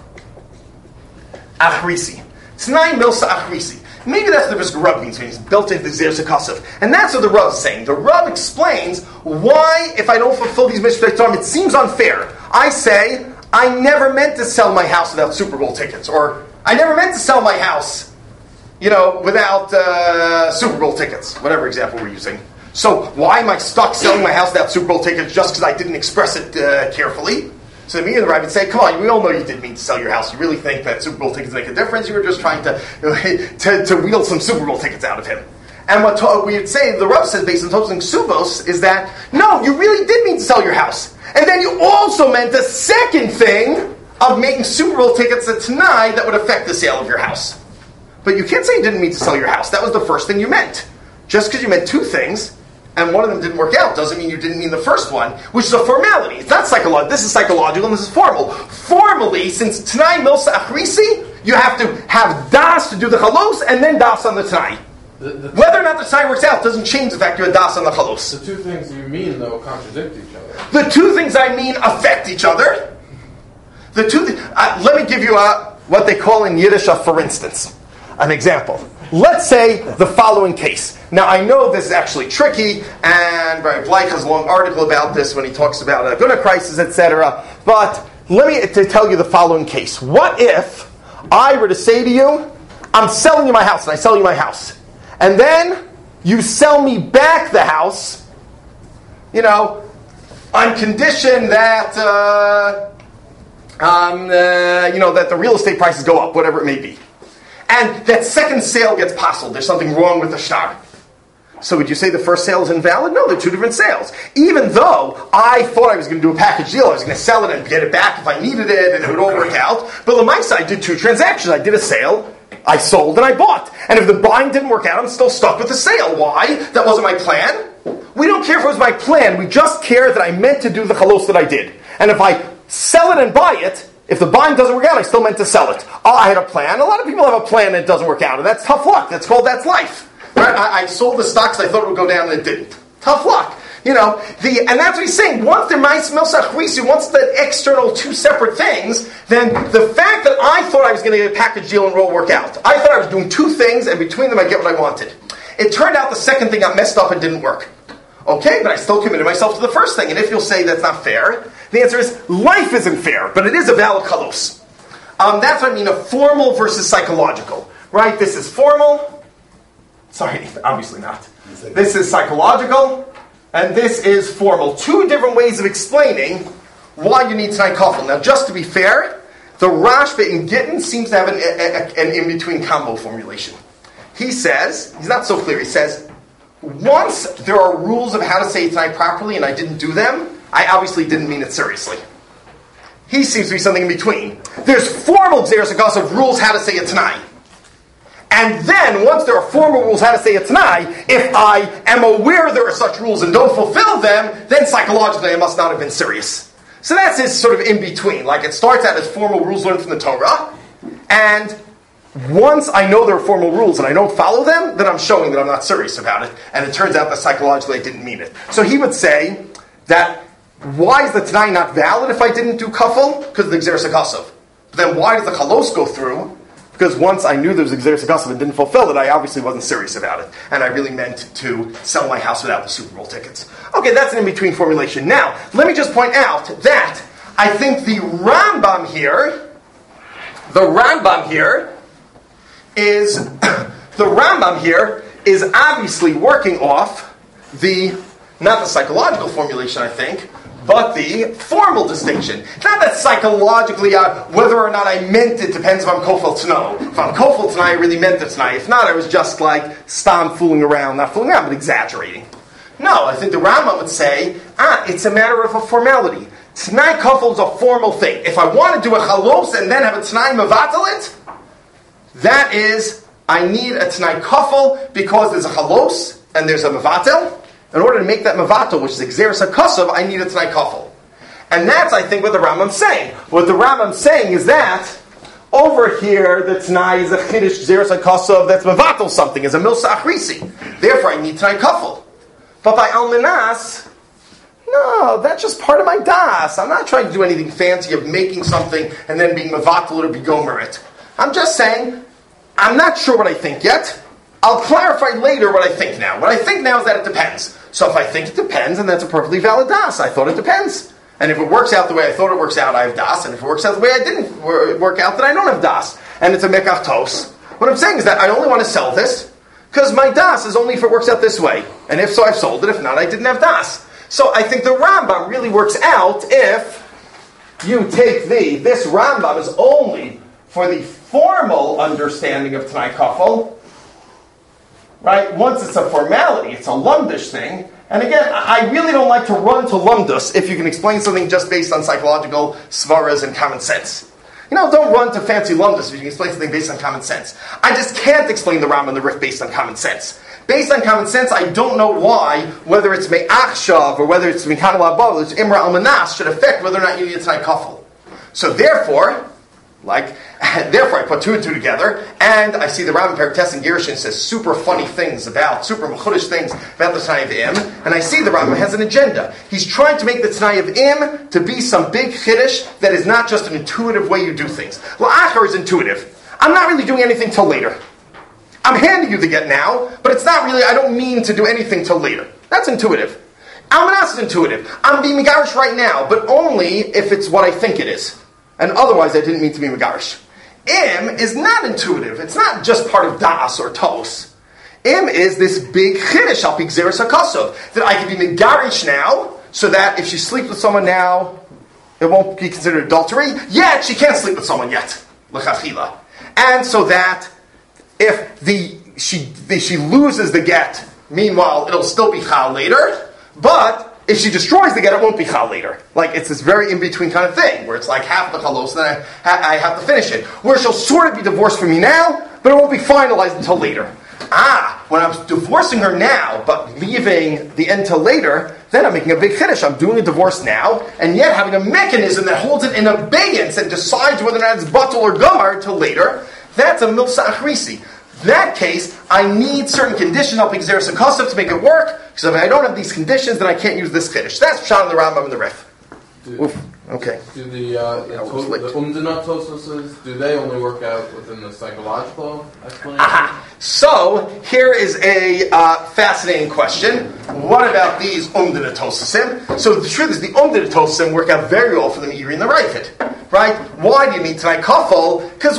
achrisi. T'nai milsa achrisi. Maybe that's the risk Rav means, means built into the Zerus HaKasav. And that's what the Rav is saying. The Rav explains why, if I don't fulfill these mitzvot, it seems unfair. I say, I never meant to sell my house without Super Bowl tickets. Or, I never meant to sell my house, you know, without uh, Super Bowl tickets. Whatever example we're using. So, why am I stuck selling my house without Super Bowl tickets just because I didn't express it uh, carefully? So me and the Rabbi would say, come on, we all know you didn't mean to sell your house. You really think that Super Bowl tickets make a difference? You were just trying to to, to wheel some Super Bowl tickets out of him. And what to- we would say, the Rav says, based on Tosfos and Ksubos, is that, no, you really did mean to sell your house. And then you also meant the second thing of making Super Bowl tickets a t'nai that would affect the sale of your house. But you can't say you didn't mean to sell your house. That was the first thing you meant. Just because you meant two things, and one of them didn't work out, doesn't mean you didn't mean the first one, which is a formality. It's not psychological. This is psychological and this is formal. Formally, since t'nai milsa achrisi, you have to have das to do the chalos and then das on the t'nai. The, the, Whether or not the t'nai works out doesn't change the fact you have das on the chalos. the two things you mean, though, contradict each other. The two things I mean affect each other. The two. Th- uh, let me give you a, what they call in Yiddish a for instance, an example. Let's say the following case. Now, I know this is actually tricky, and Rabbi Bleich has a long article about this when he talks about a Guna crisis, et cetera. But let me to tell you the following case. What if I were to say to you, I'm selling you my house, and I sell you my house. And then you sell me back the house, you know, on condition that, uh, um, uh, you know, that the real estate prices go up, whatever it may be. And that second sale gets possible. There's something wrong with the shtar. So would you say the first sale is invalid? No, they're two different sales. Even though I thought I was going to do a package deal, I was going to sell it and get it back if I needed it, and it would all work out. But on my side, I did two transactions. I did a sale, I sold, and I bought. And if the buying didn't work out, I'm still stuck with the sale. Why? That wasn't my plan. We don't care if it was my plan. We just care that I meant to do the chalos that I did. And if I sell it and buy it, if the buying doesn't work out, I still meant to sell it. Oh, I had a plan. A lot of people have a plan and it doesn't work out, and that's tough luck. That's called that's life. Right? I, I sold the stocks. I thought it would go down, and it didn't. Tough luck. You know, the and that's what he's saying. Once they're mais milsa achrisi, once the external two separate things, then the fact that I thought I was going to get a package deal and roll work out, I thought I was doing two things, and between them I get what I wanted. It turned out the second thing got messed up and didn't work. Okay, but I still committed myself to the first thing. And if you'll say that's not fair, the answer is life isn't fair, but it is a valid chalos. Um, that's what I mean, a formal versus psychological. Right? This is formal. Sorry, obviously not. This is psychological, and this is formal. Two different ways of explaining why you need t'nai kafel. Now, just to be fair, the Rashba in Gittin seems to have an, a, a, an in-between combo formulation. He says, he's not so clear, he says, once there are rules of how to say Tanai properly and I didn't do them, I obviously didn't mean it seriously. He seems to be something in between. There's formal Xeris Akas of rules how to say a Tanai. And then, once there are formal rules how to say a Tanai, if I am aware there are such rules and don't fulfill them, then psychologically I must not have been serious. So that's his sort of in-between. Like, it starts out as formal rules learned from the Torah, and once I know there are formal rules and I don't follow them, then I'm showing that I'm not serious about it, and it turns out that psychologically I didn't mean it. So he would say that, why is the Tanai not valid if I didn't do kafel? Because of the Xeris Akasav. But then why does the chalos go through? Because once I knew there was Xeris Akasav and didn't fulfill it, I obviously wasn't serious about it. And I really meant to sell my house without the Super Bowl tickets. Okay, that's an in-between formulation. Now, let me just point out that I think the Rambam here, the Rambam here is, the Rambam here is obviously working off the, not the psychological formulation, I think, but the formal distinction. It's not that psychologically, uh, whether or not I meant it depends if I'm kofel tano. If I'm kofel tonight, I really meant it tonight. If not, I was just like, stam fooling around, not fooling around, but exaggerating. No, I think the Rambam would say, ah, it's a matter of a formality. Tonight kofel is a formal thing. If I want to do a chalos and then have a tonight mevatel it, that is, I need a tonight kofel because there's a chalos and there's a mevatel. In order to make that mevatel, which is Xeris HaKasav, I need a Tanai Kafel. And that's, I think, what the Rambam's saying. What the Rambam's saying is that, over here, the Tanai is a Chiddush Xeris HaKasav that's mevatel something, is a Milsa Achrisi. Therefore, I need Tanai Kafel. But by Almanas, no, that's just part of my das. I'm not trying to do anything fancy of making something and then being mevatel or be gomer it. I'm just saying, I'm not sure what I think yet. I'll clarify later what I think now. What I think now is that it depends. So if I think it depends, then that's a perfectly valid das. I thought it depends. And if it works out the way I thought it works out, I have das. And if it works out the way I didn't work out, then I don't have das. And it's a mekach tos. What I'm saying is that I only want to sell this because my das is only if it works out this way. And if so, I've sold it. If not, I didn't have das. So I think the Rambam really works out if you take the, this Rambam is only for the formal understanding of Tanai Kafel. Right? Once it's a formality, it's a lumdish thing. And again, I really don't like to run to lumdus if you can explain something just based on psychological svaras and common sense. You know, don't run to fancy lumdus if you can explain something based on common sense. I just can't explain the Rambam and the Rif based on common sense. Based on common sense, I don't know why, whether it's me'achshav or whether it's me'kanal abov, it's imra al-manas, should affect whether or not you need a Tanai Kafel. So therefore, like, therefore I put two and two together, and I see the Rambam Periktes and Gerushin says super funny things about, super mechudish things about the Tanai of Im, and I see the Rambam has an agenda. He's trying to make the Tanai of Im to be some big chiddush that is not just an intuitive way you do things. La'achar is intuitive. I'm not really doing anything till later. I'm handing you the get now, but it's not really, I don't mean to do anything till later. That's intuitive. Almanas is intuitive. I'm being megarish right now, but only if it's what I think it is. And otherwise, I didn't mean to be megarish. Im is not intuitive. It's not just part of das or tos. Im is this big chiddush al pi Xeris HaKasav that I can be megarish now, so that if she sleeps with someone now, it won't be considered adultery. Yet she can't sleep with someone yet, l'chachila. And so that if the she the, she loses the get, meanwhile it'll still be chal later, but if she destroys the get, it won't be chal later. Like, it's this very in-between kind of thing, where it's like half the chalos, and then I, I have to finish it. Where she'll sort of be divorced from me now, but it won't be finalized until later. Ah, when I'm divorcing her now, but leaving the end till later, then I'm making a big chiddush. I'm doing a divorce now, and yet having a mechanism that holds it in abeyance and decides whether or not it's batul or gamar till later, that's a milsa achrisi. In that case, I need certain conditions up Xeris HaKasav to make it work, because if I don't have these conditions, then I can't use this chiddush. That's Pshat in the Rambam and the Rif. Do, Oof, okay. Do the, uh, the, Yeah, to, the Umdana Tosfos, do they only work out within the psychological explanation? Aha. So, here is a uh, fascinating question. What about these Umdana Tosasim? So the truth is, the Umdana Tosasim work out very well for the Meiri and the Raifid. Right? Why do you need Tanai Kafel? Because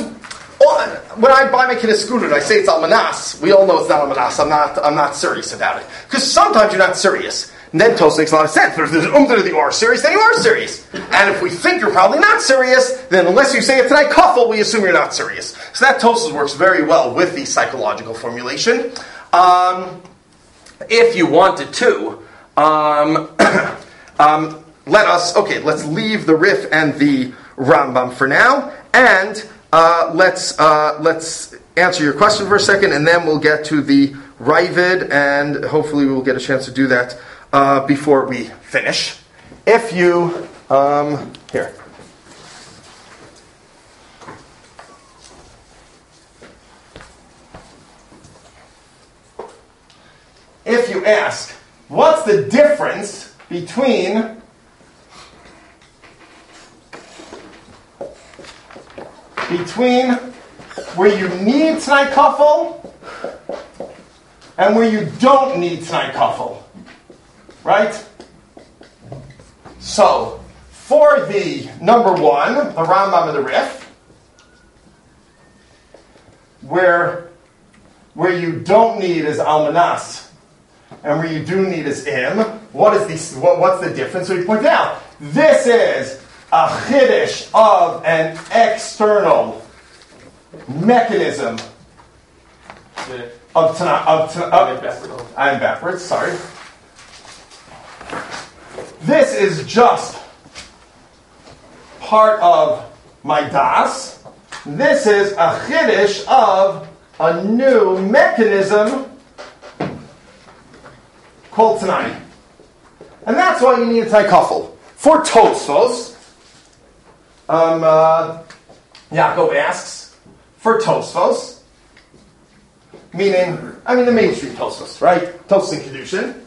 when I buy my kid a scooter and I say it's almanas, we all know it's not almanas. I'm not. I'm not serious about it. Because sometimes you're not serious, and then Tos makes a lot of sense. But if there's an umdana that you are serious, then you are serious. And if we think you're probably not serious, then unless you say it tonight kafel, we assume you're not serious. So that Tos works very well with the psychological formulation. Um, if you wanted to, um, um, let us, okay, let's leave the Rif and the Rambam for now, and uh, let's uh, let's answer your question for a second, and then we'll get to the Ravid, and hopefully we'll get a chance to do that uh, before we finish. If you, um, here. If you ask, what's the difference between between where you need T'nai Kafel and where you don't need T'nai Kafel, right? So, for the number one, the Rambam and the Rif, where where you don't need is Almanas, and where you do need is Im. What is the what, what's the difference? So he pointed out this is a chiddush of an external mechanism Yeah. of tana, of, tana, I'm of backwards. I'm backwards. Sorry. This is just part of my das. This is a chiddush of a new mechanism called Tanai. And that's why you need a T'nai Kafel. For Tosfos, um, uh, Yaakov asks, for Tosfos, meaning, I mean the mainstream Tosfos, right? Tosfos and Kedushin,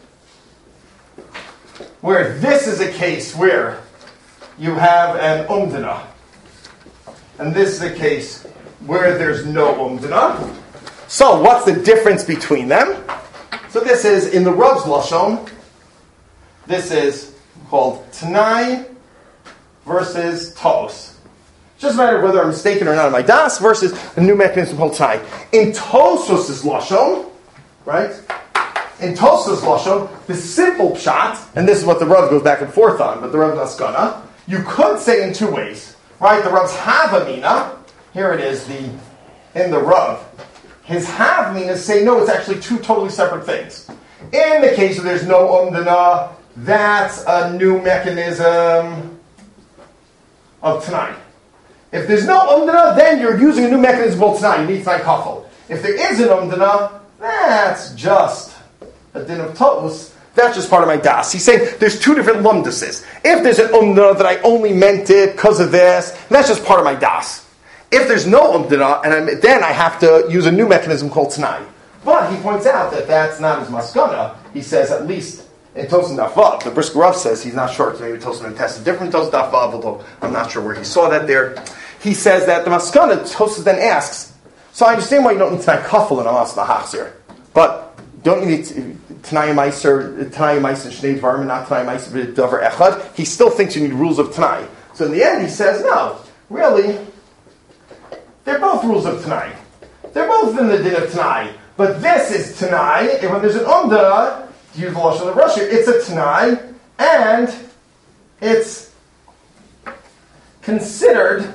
where this is a case where you have an umdana, and this is a case where there's no umdana. So what's the difference between them? So this is, in the Rav's Lashon, this is called Tanai versus Tos. It's just a matter of whether I'm mistaken or not in my das versus a new mechanism called Tanai. In Tosfos' Lashon, right? In Tosfos' Lashon, the simple pshat, and this is what the Rav goes back and forth on, but the Rav Naskana, you could say in two ways, right? The Rav's Havamina, here it is, the in the Rav. His Havminas say, no, it's actually two totally separate things. In the case where there's no umdana, that's a new mechanism of Tanai. If there's no umdana, then you're using a new mechanism of Tanai. You need T'nai Kafel. If there is an umdana, that's just a din of Tos. That's just part of my das. He's saying there's two different lumdases. If there's an umdana that I only meant it because of this, that's just part of my das. If there's no umdana, and I'm, then I have to use a new mechanism called Tanai. But he points out that that's not his maskana. He says at least in Tosin Daf Vav, the Brisker Rav says he's not sure. Maybe Tosin and Tess is different Tosin Daf Vav, although I'm not sure where he saw that there. He says that the maskana, Tosin then asks, so I understand why you don't need T'nai Kafel in Amas Nahachzir, but don't you need T'nai Meiser, T'nai Meiser Shnei Dvarim, not T'nai Meiser Davar Echad? He still thinks you need rules of T'nai. So in the end, he says, no, really. They're both rules of Tanai. They're both in the din of Tanai. But this is Tanai, and when there's an umda, to use the Lashon of Rosh, it's a Tanai, and it's considered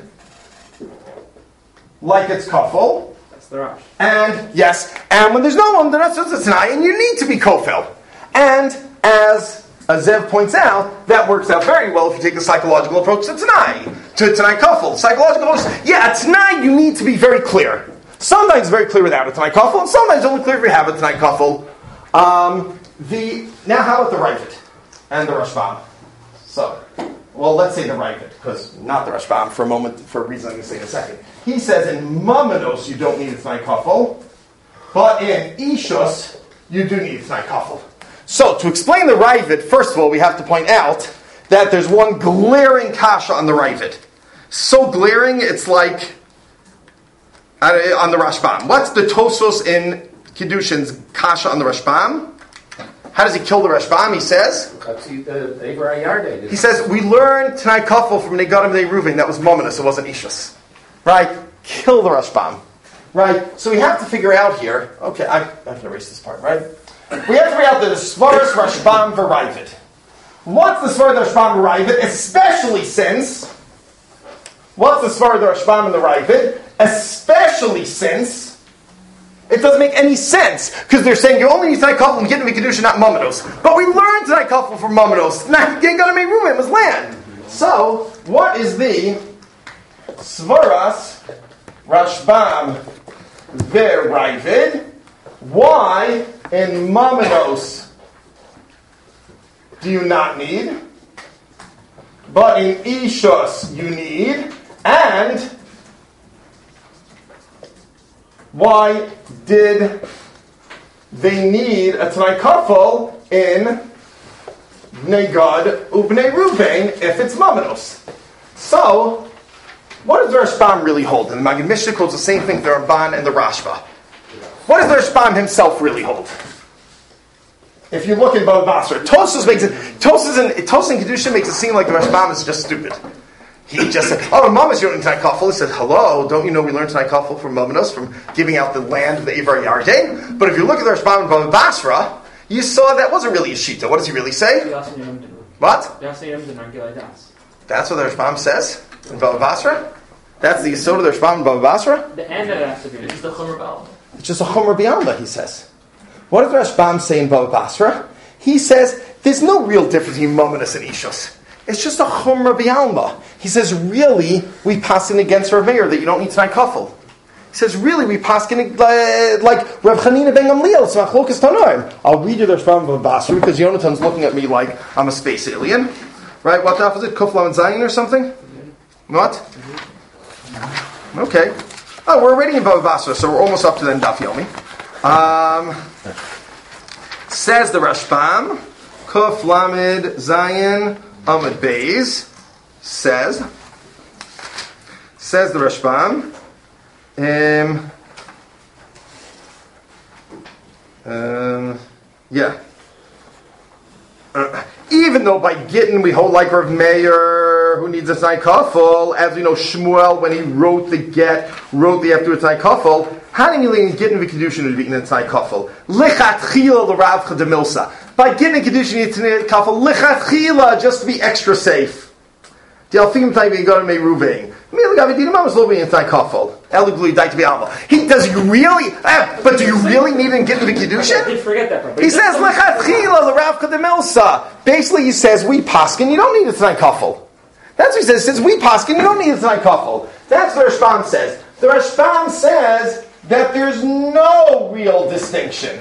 like it's kafel. That's the rush. And, yes, and when there's no umda, so it's a Tanai, and you need to be kofel. And, as Zev points out, that works out very well if you take the psychological approach to Tanai, to T'nai Kafel. Psychological approach, yeah, at Tanai you need to be very clear. Sometimes it's very clear without a T'nai Kafel, and sometimes it's only clear if you have a T'nai Kafel. Um, the, now how about the Ravid and the Rashbam? So, well, let's say the Ravid, because not the Rashbam, for a moment, for a reason I'm going to say in a second. He says in Mamanos you don't need a T'nai Kafel, but in Ishus you do need a T'nai Kafel. So, to explain the Ravid, first of all, we have to point out that there's one glaring kasha on the Ravid. So glaring, it's like uh, on the Rashbam. What's the Tosfos in Kiddushin's kasha on the Rashbam? How does he kill the Rashbam? He says, he says, we learned T'nai Kafel from Negadim Bnei Reuven. That was Mominus, it wasn't Ishus. Right? Kill the Rashbam. Right? So we have to figure out here, okay, I, I have to erase this part, right? We have to figure out the Svaras Rashbam V'Ravid. What's the Svaras Rashbam V'Ravid? Especially since, what's the Svaras Rashbam and the Ravid? Especially since It doesn't make any sense, because they're saying you only need Tanai Kafel and Gittin V'Kedusha, not Mamanos. But we learned Tanai Kafel from Mamanos. Not Gittin Mei Ruvim was land. So, what is the Svaras Rashbam V'Ravid? Why in Mamanos do you not need, but in Ishus you need, and why did they need a Tanai Kafel in Bnei Gad Ubnei Ruvain if it's Mamanos? So, what does the Rashbam really hold? And the Maggid Mishnah quotes the same thing, the Ramban and the Rashba. What does the Rashbam himself really hold? If you look at Bava Basra, Tosfos makes it, Tosfos and Tosfos and Kedusha makes it seem like the Rashbam is just stupid. He just said, oh, Mamanos, you don't need Tanai Kafel. He said, hello, don't you know we learned Tanai Kafel from Mamanos, from giving out the land of the Eivar Yarden? But if you look at the Rashbam and Bava Basra, you saw that wasn't really a Shita. What does he really say? What? That's what the Rashbam says in Bava Basra? That's the Yisod of the Rashbam and Bava Basra? The end of that is It's the Chumra B'alma. It's just a Chumra B'alma, he says. What does the Rashbam say in Bava Basra? He says, there's no real difference between Mamanos and Ishus. It's just a Chumra B'alma. He says, really, we paskin against Rav Meir that you don't need Tanai Kafel. He says, really, we paskin uh, like Rav Chanina ben Gamliel, it's Machlokas Tanoim. I'll read you the Rashbam Bava Basra because Yonatan's looking at me like I'm a space alien. Right? What daf is it? Kuf Lamed Zayin or something? What? Okay. Oh, we're already in Bava Basra, so we're almost up to the Daf Yomi. Um, says the Rashbam, Kuf Lamed Zayin Amud Beis, says, says the Rashbam, um, um, yeah. Uh, even though by Gittin we hold like Rav Meir, who needs a Tanai Kafel, as we know Shmuel, when he wrote the get, wrote the after a Tanai Kafel, how do you mean Gittin v'Kedushin to be in a Tanai Kafel? Lichat chila l'ravcha de milsa. By Gittin v'Kedushin you need Tanai Kafel, lichat chila, just to be extra safe. The Alfim Taivi got to Mei Ruvain. He does you really? Uh, but do you really need him Gittin v'Kedushin? I did forget that part. He says lechatchila l'ravcha de milsa. Basically, he says we paskin. You don't need a Tanai Kafel. That's what he says. He says we paskin. You don't need a Tanai Kafel. That's what the Rashbam says. The Rashbam says that there's no real distinction.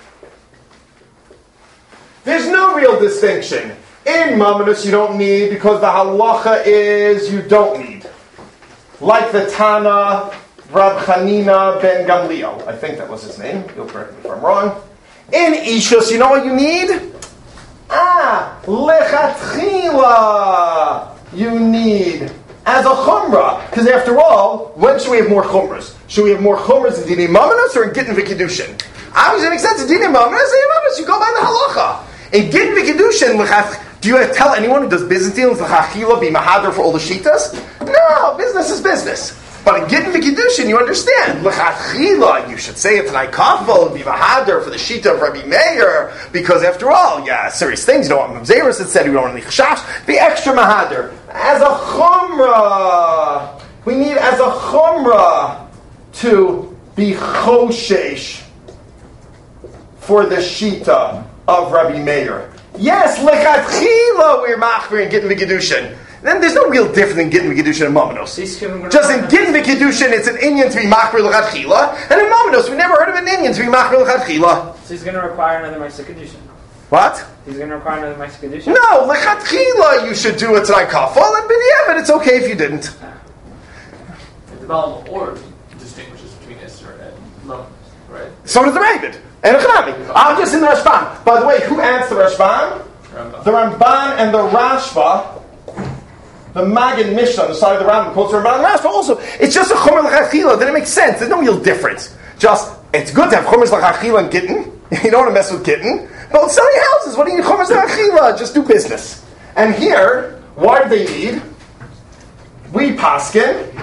There's no real distinction. In Mamanos you don't need because the halacha is you don't need. Like the Tana Rav Chanina ben Gamliel. I think that was his name. You'll correct me if I'm wrong. In Ishus, you know what you need? Ah, lechatchila you need as a chumrah. Because after all, when should we have more chumras? Should we have more chumras in Dinei Mamanos or in Gittin v'Kedushin? Obviously, it makes sense in Dinei Mamanos. In Mamanos, you go by the halacha. In Gittin v'Kedushin, do you tell anyone who does business dealings l'chachila be mahader for all the shitas? No, business is business. But in Gittin v'Kedushin, you understand l'chachila. You should say it Tanai Kafel and be mahader for the shita of Rabbi Meir because after all, yeah, serious things. You don't want Mamzeris that said we don't want any chashash. Be extra mahader as a chumrah. We need as a chumrah to be choshesh for the shita of Rabbi Meir. Yes, lechatchila we're machmir and Gittin v'Kedushin. Then there's no real difference in Gittin v'Kedushin and Mamanos. Just in Gittin v'Kedushin, it's an Inyan to be machmir lechatchila, and in Mamanos, we never heard of an Inyan to be machmir lechatchila. So he's going to require another Ma'aseh Kedushin. What? He's going to require another Ma'aseh Kedushin? No, lechatchila you should do it Tanai Kafel, and b'diavad it's okay if you didn't. The Baal or distinguishes between Isser and Mamanos, right? So does the Ravid. And Echanami. I'm just in the Rashbam. By the way, who adds the Rashbam? Ramban. The Ramban and the Rashba. The Maggid Mishnah on the side of the Rambam quotes the Ramban and the Rashba also. It's just a Chomer L'chachila. Then it makes sense. There's no real difference. Just, it's good to have Chomer L'chachila and Gittin. You don't want to mess with Gittin. But with selling houses, what do you need Chomer L'chachila? Just do business. And here, what do they need? We paskin.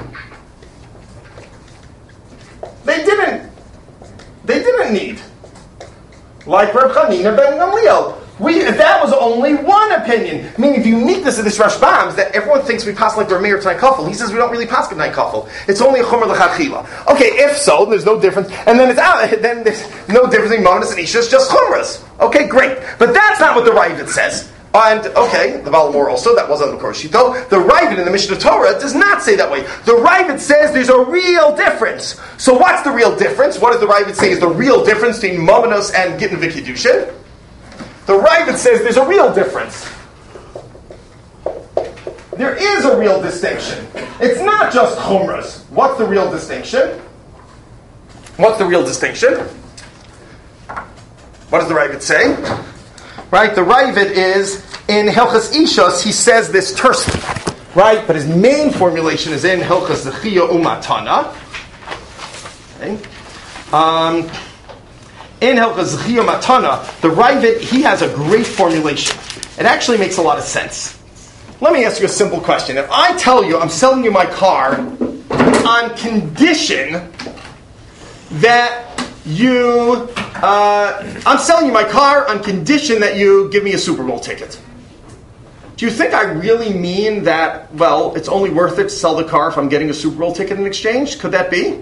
They didn't. They didn't need. Like Reb Chanina ben Gamliel. We, that was only one opinion. I mean, the uniqueness of this Rashbam is that everyone thinks we pass like Rameir Tanai Kafel. He says we don't really pass Tanai Kafel. It's only a Chomer L'chachila. Okay, if so, there's no difference. And then it's out. Then there's no difference in Monas and Ishas, just Chumras. Okay, great. But that's not what the Ravid says. And, okay, the Balamor also, that wasn't the Koshito. The Ravid in the Mishnah Torah does not say that way. The Ravid says there's a real difference. So what's the real difference? What does the Ravid say is the real difference between Momanos and Gittin V'Kiddushin? The Ravid says there's a real difference. There is a real distinction. It's not just Chumras. What's the real distinction? What's the real distinction? What does the Ravid say? Right, the Ravid is, in Hilchas Ishos, he says this tersely. Right, but his main formulation is in Hilchas Zechiyah Umatana. Okay. Um... In Hilchas Zechiyah Matana, the Ravid, he has a great formulation. It actually makes a lot of sense. Let me ask you a simple question. If I tell you I'm selling you my car on condition that you, uh, I'm selling you my car on condition that you give me a Super Bowl ticket. Do you think I really mean that, well, it's only worth it to sell the car if I'm getting a Super Bowl ticket in exchange? Could that be?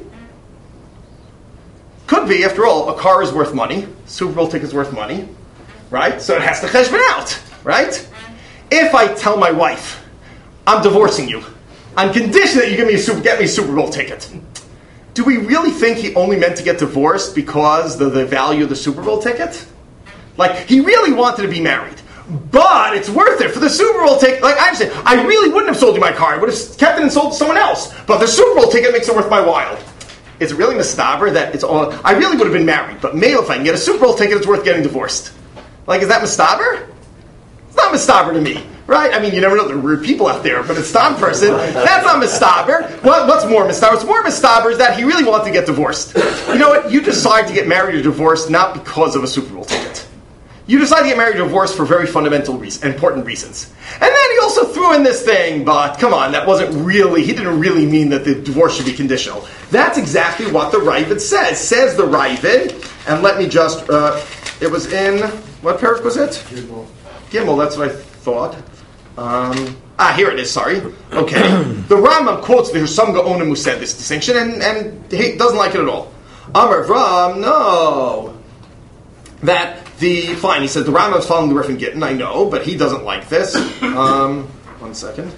Could be, after all, a car is worth money. Super Bowl ticket is worth money. Right? So it has to cheshbon out. Right? If I tell my wife, I'm divorcing you, on condition that you give me a super, get me a Super Bowl ticket, do we really think he only meant to get divorced because of the value of the Super Bowl ticket? Like, he really wanted to be married. But it's worth it for the Super Bowl ticket. Like I'm saying, I really wouldn't have sold you my car. I would have kept it and sold it to someone else. But the Super Bowl ticket makes it worth my while. It's really mistaber that it's all. I really would have been married, but male, if I can get a Super Bowl ticket, it's worth getting divorced. Like, is that mistaber? It's not mistaber to me, right? I mean, you never know, there are rude people out there, but a stam person, that's not mistaber. What, what's more mistaber? What's more mistaber is that he really wanted to get divorced. You know what? You decide to get married or divorced not because of a Super Bowl ticket. You decide to get married or divorced for very fundamental reasons, important reasons. And then he also threw in this thing, but come on, that wasn't really, he didn't really mean that the divorce should be conditional. That's exactly what the Ravid says. Says the Ravid, and let me just, uh, it was in, what parak was it? Gimel. Gimel, that's what I thought. Um, ah, here it is, sorry. Okay. The Rambam quotes the Hussam Gaonim who said this distinction, and, and he doesn't like it at all. Amar Avram, no. That the, fine, he says the Rambam's following the Rif and Gittin, I know, but he doesn't like this. Um, one second.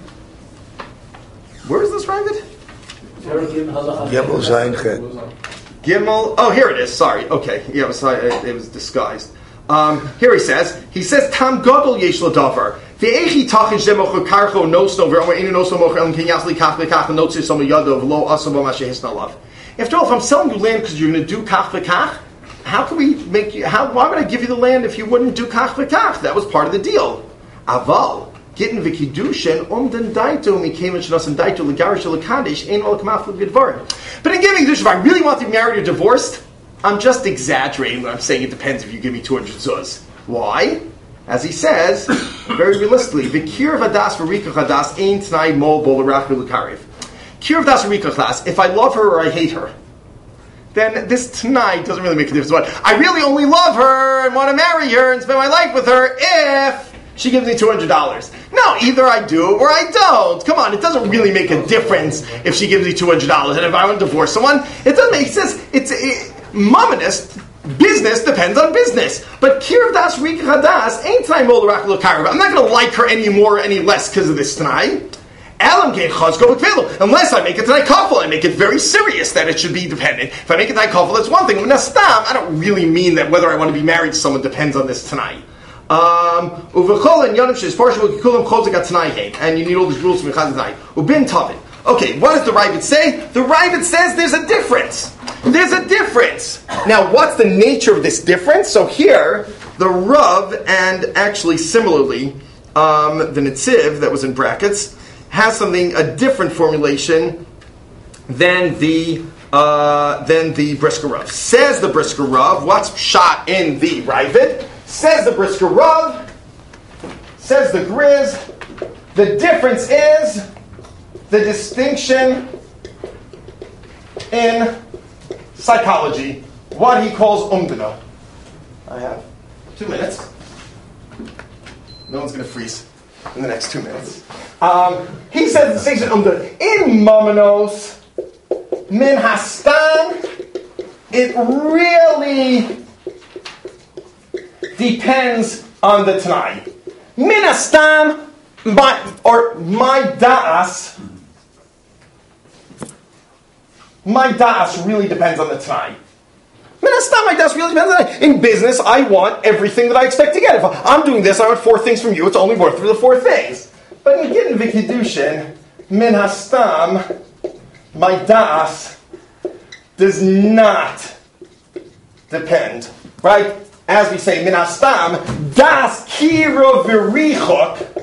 Where is this Ravid? Gimel Zayin Chet. Gimel, oh, here it is, sorry. Okay, yeah, it was, it was disguised. Um, here he says, he says, Tam Godol Yesh L'Davar. Ve'echi tachin shemocher karcho nosno ve'omer inu nosno mocher elim ken yasli kach v'kach v'notzir som yado v'lo asabo ma shehisna lav. After all, if I'm selling you land because you're going to do kach v'kach, how can we make you, how, why would I give you the land if you wouldn't do kach v'kach? That was part of the deal. Aval, Gittin v'kiddushin, umden daito mikayim sh'nasan daito l'garish l'kadosh, ein ol kamaf l'gidvarim. But in giving kiddushin, if I really want to be married or divorced, I'm just exaggerating when I'm saying it depends if you give me two hundred zuz. Why? As he says, very realistically, V'kir v'adas v'rikach hadas ein t'nai mo bo l'rach v'l'kariv. Kir v'adas v'rikach hadas, if I love her or I hate her, then this tonight doesn't really make a difference. But I really only love her and want to marry her and spend my life with her if she gives me two hundred dollars. No, either I do or I don't. Come on, it doesn't really make a difference if she gives me two hundred dollars. And if I want to divorce someone, it doesn't make sense. It's it, mominist. Business depends on business. But Kir das Rika Hadas ain't time I'm not going to like her any more or any less because of this tonight. Unless I make it tonight couple, I make it very serious that it should be dependent. If I make it tonight couple, that's one thing. Now, stop. I don't really mean that whether I want to be married to someone depends on this tonight. Um, and you need all these rules from tonight. Okay, what does the Ravid say? The Ravid says there's a difference. There's a difference. Now, what's the nature of this difference? So here, the Rav, and actually similarly, um, the Netziv that was in brackets, has something, a different formulation than the uh, than the Brisker Rav. Says the Brisker Rav, what's shot in the Ravid? Says the Brisker Rav, says the Grizz, the difference is the distinction in psychology, what he calls umdana. I have two minutes. No one's going to freeze in the next two minutes. Um, he says the distinction in Mamanos, Min Hastam, it really depends on the Tanai. Min Hastam, my, or my Da'as, my Da'as really depends on the Tanai. Min Hastam, my Da'as really depends on the Tanai. In business, I want everything that I expect to get. If I'm doing this, I want four things from you, it's only worth for the four things. But in Gittin V'Kiddushin, Min Hastam, my Da'as does not depend, right? As we say, Min Hastam, Das Kira V'Richok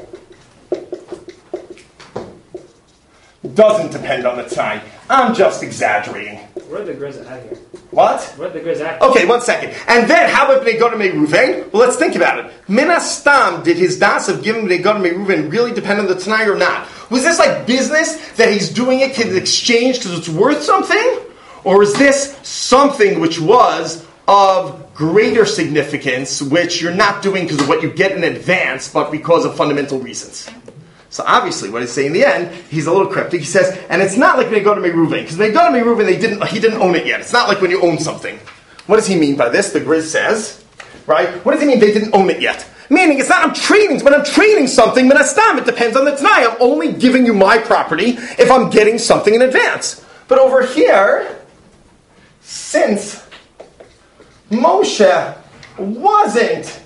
doesn't depend on the time. I'm just exaggerating. Where did the Grizz at here? What? Where did the Grizz at? Okay, one second. And then, how about Bnei Gad Bnei Ruvain? Well, let's think about it. Min Hastam, did his das of giving Bnei Gad Bnei Ruvain really depend on the Tanai or not? Was this like business that he's doing it in exchange because it's worth something? Or is this something which was of greater significance, which you're not doing because of what you get in advance, but because of fundamental reasons? So obviously, what he's saying in the end, he's a little cryptic. He says, and it's not like Bnei Gad Bnei Ruvain, because Bnei Gad Bnei Ruvain, they didn't, he didn't own it yet. It's not like when you own something. What does he mean by this? The Grizz says, right? What does he mean they didn't own it yet? Meaning, it's not I'm trading, but I'm trading something, Min Hastam, it depends on the Tanai. I'm only giving you my property if I'm getting something in advance. But over here, since Moshe wasn't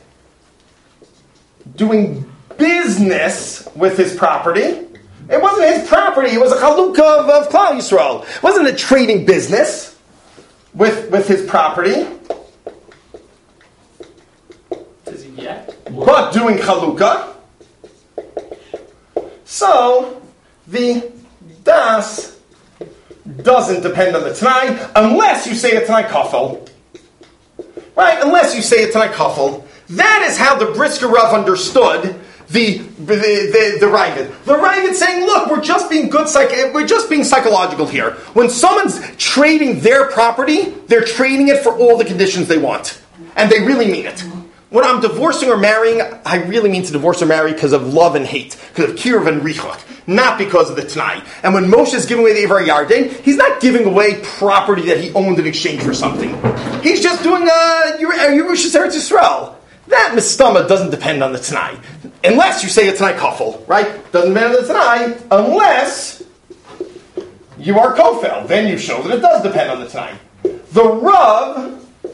doing business with his property, it wasn't his property, it was a chalukah of, of Klal Yisrael. It wasn't a trading business with, with his property. Does he yet? But doing chalukah. So, the das doesn't depend on the Tanai, unless you say a Tanai kafel. Right? Unless you say a Tanai kafel. That is how the Brisker Rav understood the the the, the Ravid. The Ravid saying, look, we're just being good psych- we're just being psychological here. When someone's trading their property, they're trading it for all the conditions they want. And they really mean it. When I'm divorcing or marrying, I really mean to divorce or marry because of love and hate, because of kiruv and richot, not because of the Tanai. And when Moshe is giving away the Ivar Yarden, he's not giving away property that he owned in exchange for something. He's just doing a Yerushas Eretz Yisrael. That mistama doesn't depend on the Tanai. Unless you say a Tanai kafel, right? Doesn't depend on the Tanai, unless you are kofel. Then you show that it does depend on the Tanai. The Rav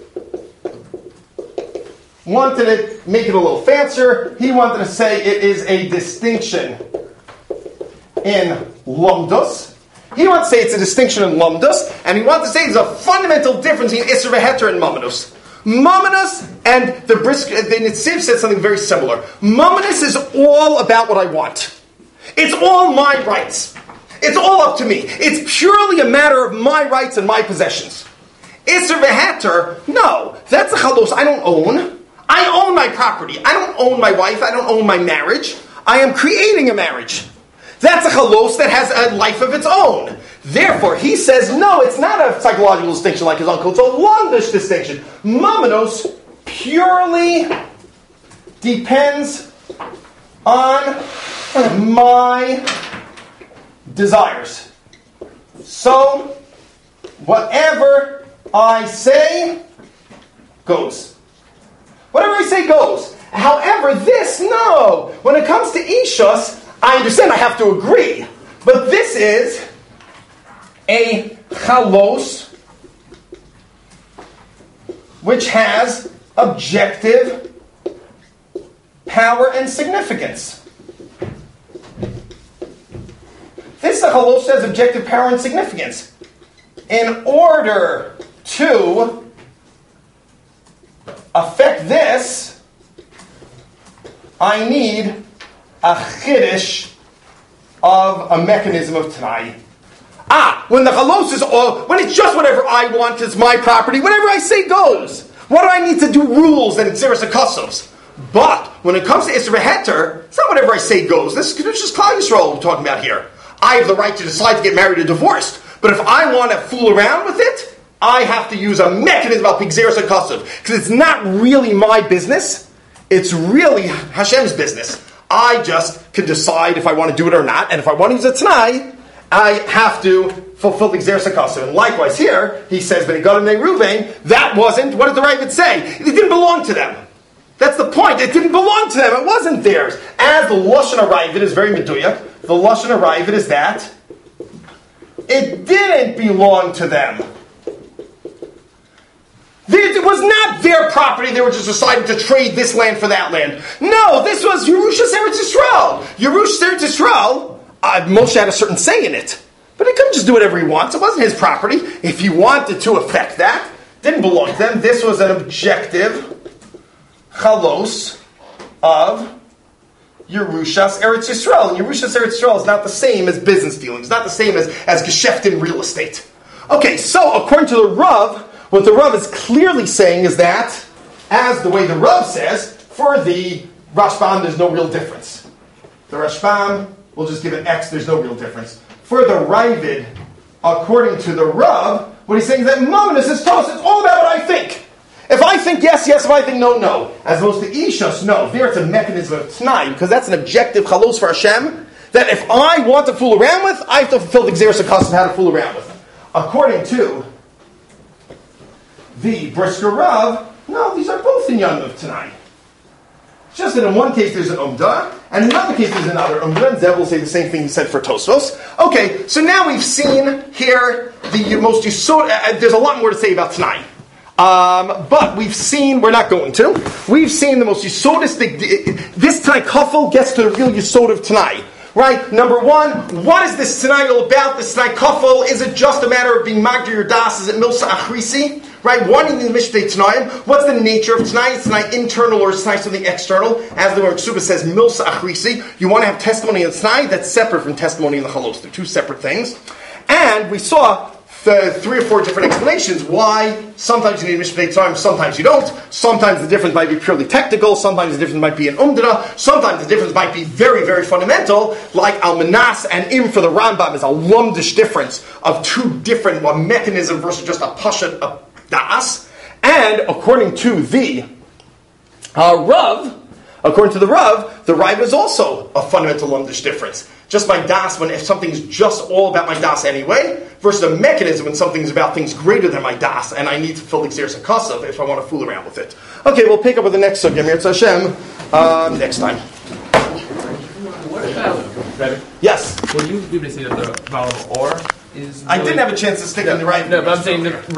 wanted to make it a little fancier. He wanted to say it is a distinction in lumdus. He wants to say it's a distinction in lumdus, and he wants to say there's a fundamental difference between Isser v'Heter and Mamanus. Mamanus and the Brisk, the Nitziv said something very similar. Mamanus is all about what I want. It's all my rights. It's all up to me. It's purely a matter of my rights and my possessions. Isser v'Heter, no, that's a chalos I don't own. I own my property. I don't own my wife. I don't own my marriage. I am creating a marriage. That's a chalos that has a life of its own. Therefore, he says, no, it's not a psychological distinction like his uncle. It's a longish distinction. Mamanos purely depends on my desires. So, whatever I say goes. Whatever I say goes. However, this, no. When it comes to Ishus, I understand I have to agree. But this is a chalos which has objective power and significance. This is a chalos that has objective power and significance. In order to affect this, I need a chiddush of a mechanism of Tanai. Ah, when the chalos is all, when it's just whatever I want, it's my property, whatever I say goes. What do I need to do rules and Zeres HaKosovs? But when it comes to Isser v'Heter, it's not whatever I say goes. This is just Klal Yisrael we're talking about here. I have the right to decide to get married or divorced. But if I want to fool around with it, I have to use a mechanism of Zeres HaKosov. Because it's not really my business. it's really Hashem's business. I just can decide if I want to do it or not, and if I want to use it tonight, I have to fulfill the Gzeras HaKasav. And likewise here, he says, "V'nigadim nei Ruvain," that wasn't, what did the Ravid say? It didn't belong to them. That's the point. It didn't belong to them. It wasn't theirs. As the Lashon HaRavid is very meduyak, the Lashon HaRavid is that it didn't belong to them. It was not their property. They were just deciding to trade this land for that land. No, this was Yerushas Eretz Yisrael. Yerushas Eretz Yisrael, uh, Moshe had a certain say in it. But he couldn't just do whatever he wants. It wasn't his property. If he wanted to affect that, it didn't belong to them. This was an objective chalos of Yerushas Eretz Yisrael. And Yerushas Eretz Yisrael is not the same as business dealings. It's not the same as, as Geschäft in real estate. Okay, so according to the Rav, what the Rav is clearly saying is that, as the way the Rav says, for the Rashbam there's no real difference. The Rashbam will just give it X, there's no real difference. For the Ravid, according to the Rav, what he's saying is that Mamonis is toast, it's all about what I think. If I think yes, yes. If I think no, no. As opposed to Ishas, no. There it's a mechanism of T'nai, because that's an objective chalos for Hashem, that if I want to fool around with, I have to fulfill the Gzeras HaKasav how to fool around with. According to the Brisker Rav, no, these are both in Yom of T'nai. It's just that in one case there's an Umdah, and in another case there's another Umdah, and Zev will say the same thing he said for Tosfos. Okay, so now we've seen here the most Yisod, uh, there's a lot more to say about T'nai. Um, but we've seen, we're not going to, we've seen the most Yisodistic, this T'nai Kafel gets to the real Yisod of T'nai. Right? Number one, what is this T'nai all about? This T'nai Kafel, is it just a matter of being Magdir your Das? Is it Milsa Achrisi? Right? Wanting the Mishneh T'naim. What's the nature of T'nai? Is T'nai internal or is T'nai something external? As the word Ksuba says, Milsa Achrisi. You want to have testimony in T'nai that's separate from testimony in the Chalos. They're two separate things. And we saw the three or four different explanations why sometimes you need Mishneh T'naim, sometimes you don't. Sometimes the difference might be purely technical, sometimes the difference might be an Umdana, sometimes the difference might be very, very fundamental, like Al-Manas and Im for the Rambam is a lumdish difference of two different, one mechanism versus just a Pashat, a Das. And according to the uh, Rav, according to the Rav, the Rav is also a fundamental lumdish difference. Just my das, when if something's just all about my das anyway, versus a mechanism when something's about things greater than my das, and I need to fill the Gzeras HaKasav if I want to fool around with it. Okay, we'll pick up with the next sugya, Mirz Hashem, um, next time. What about, yes? will you be able to say that the vowel or is... I didn't have a chance to stick yeah. in the right... No, but I'm saying the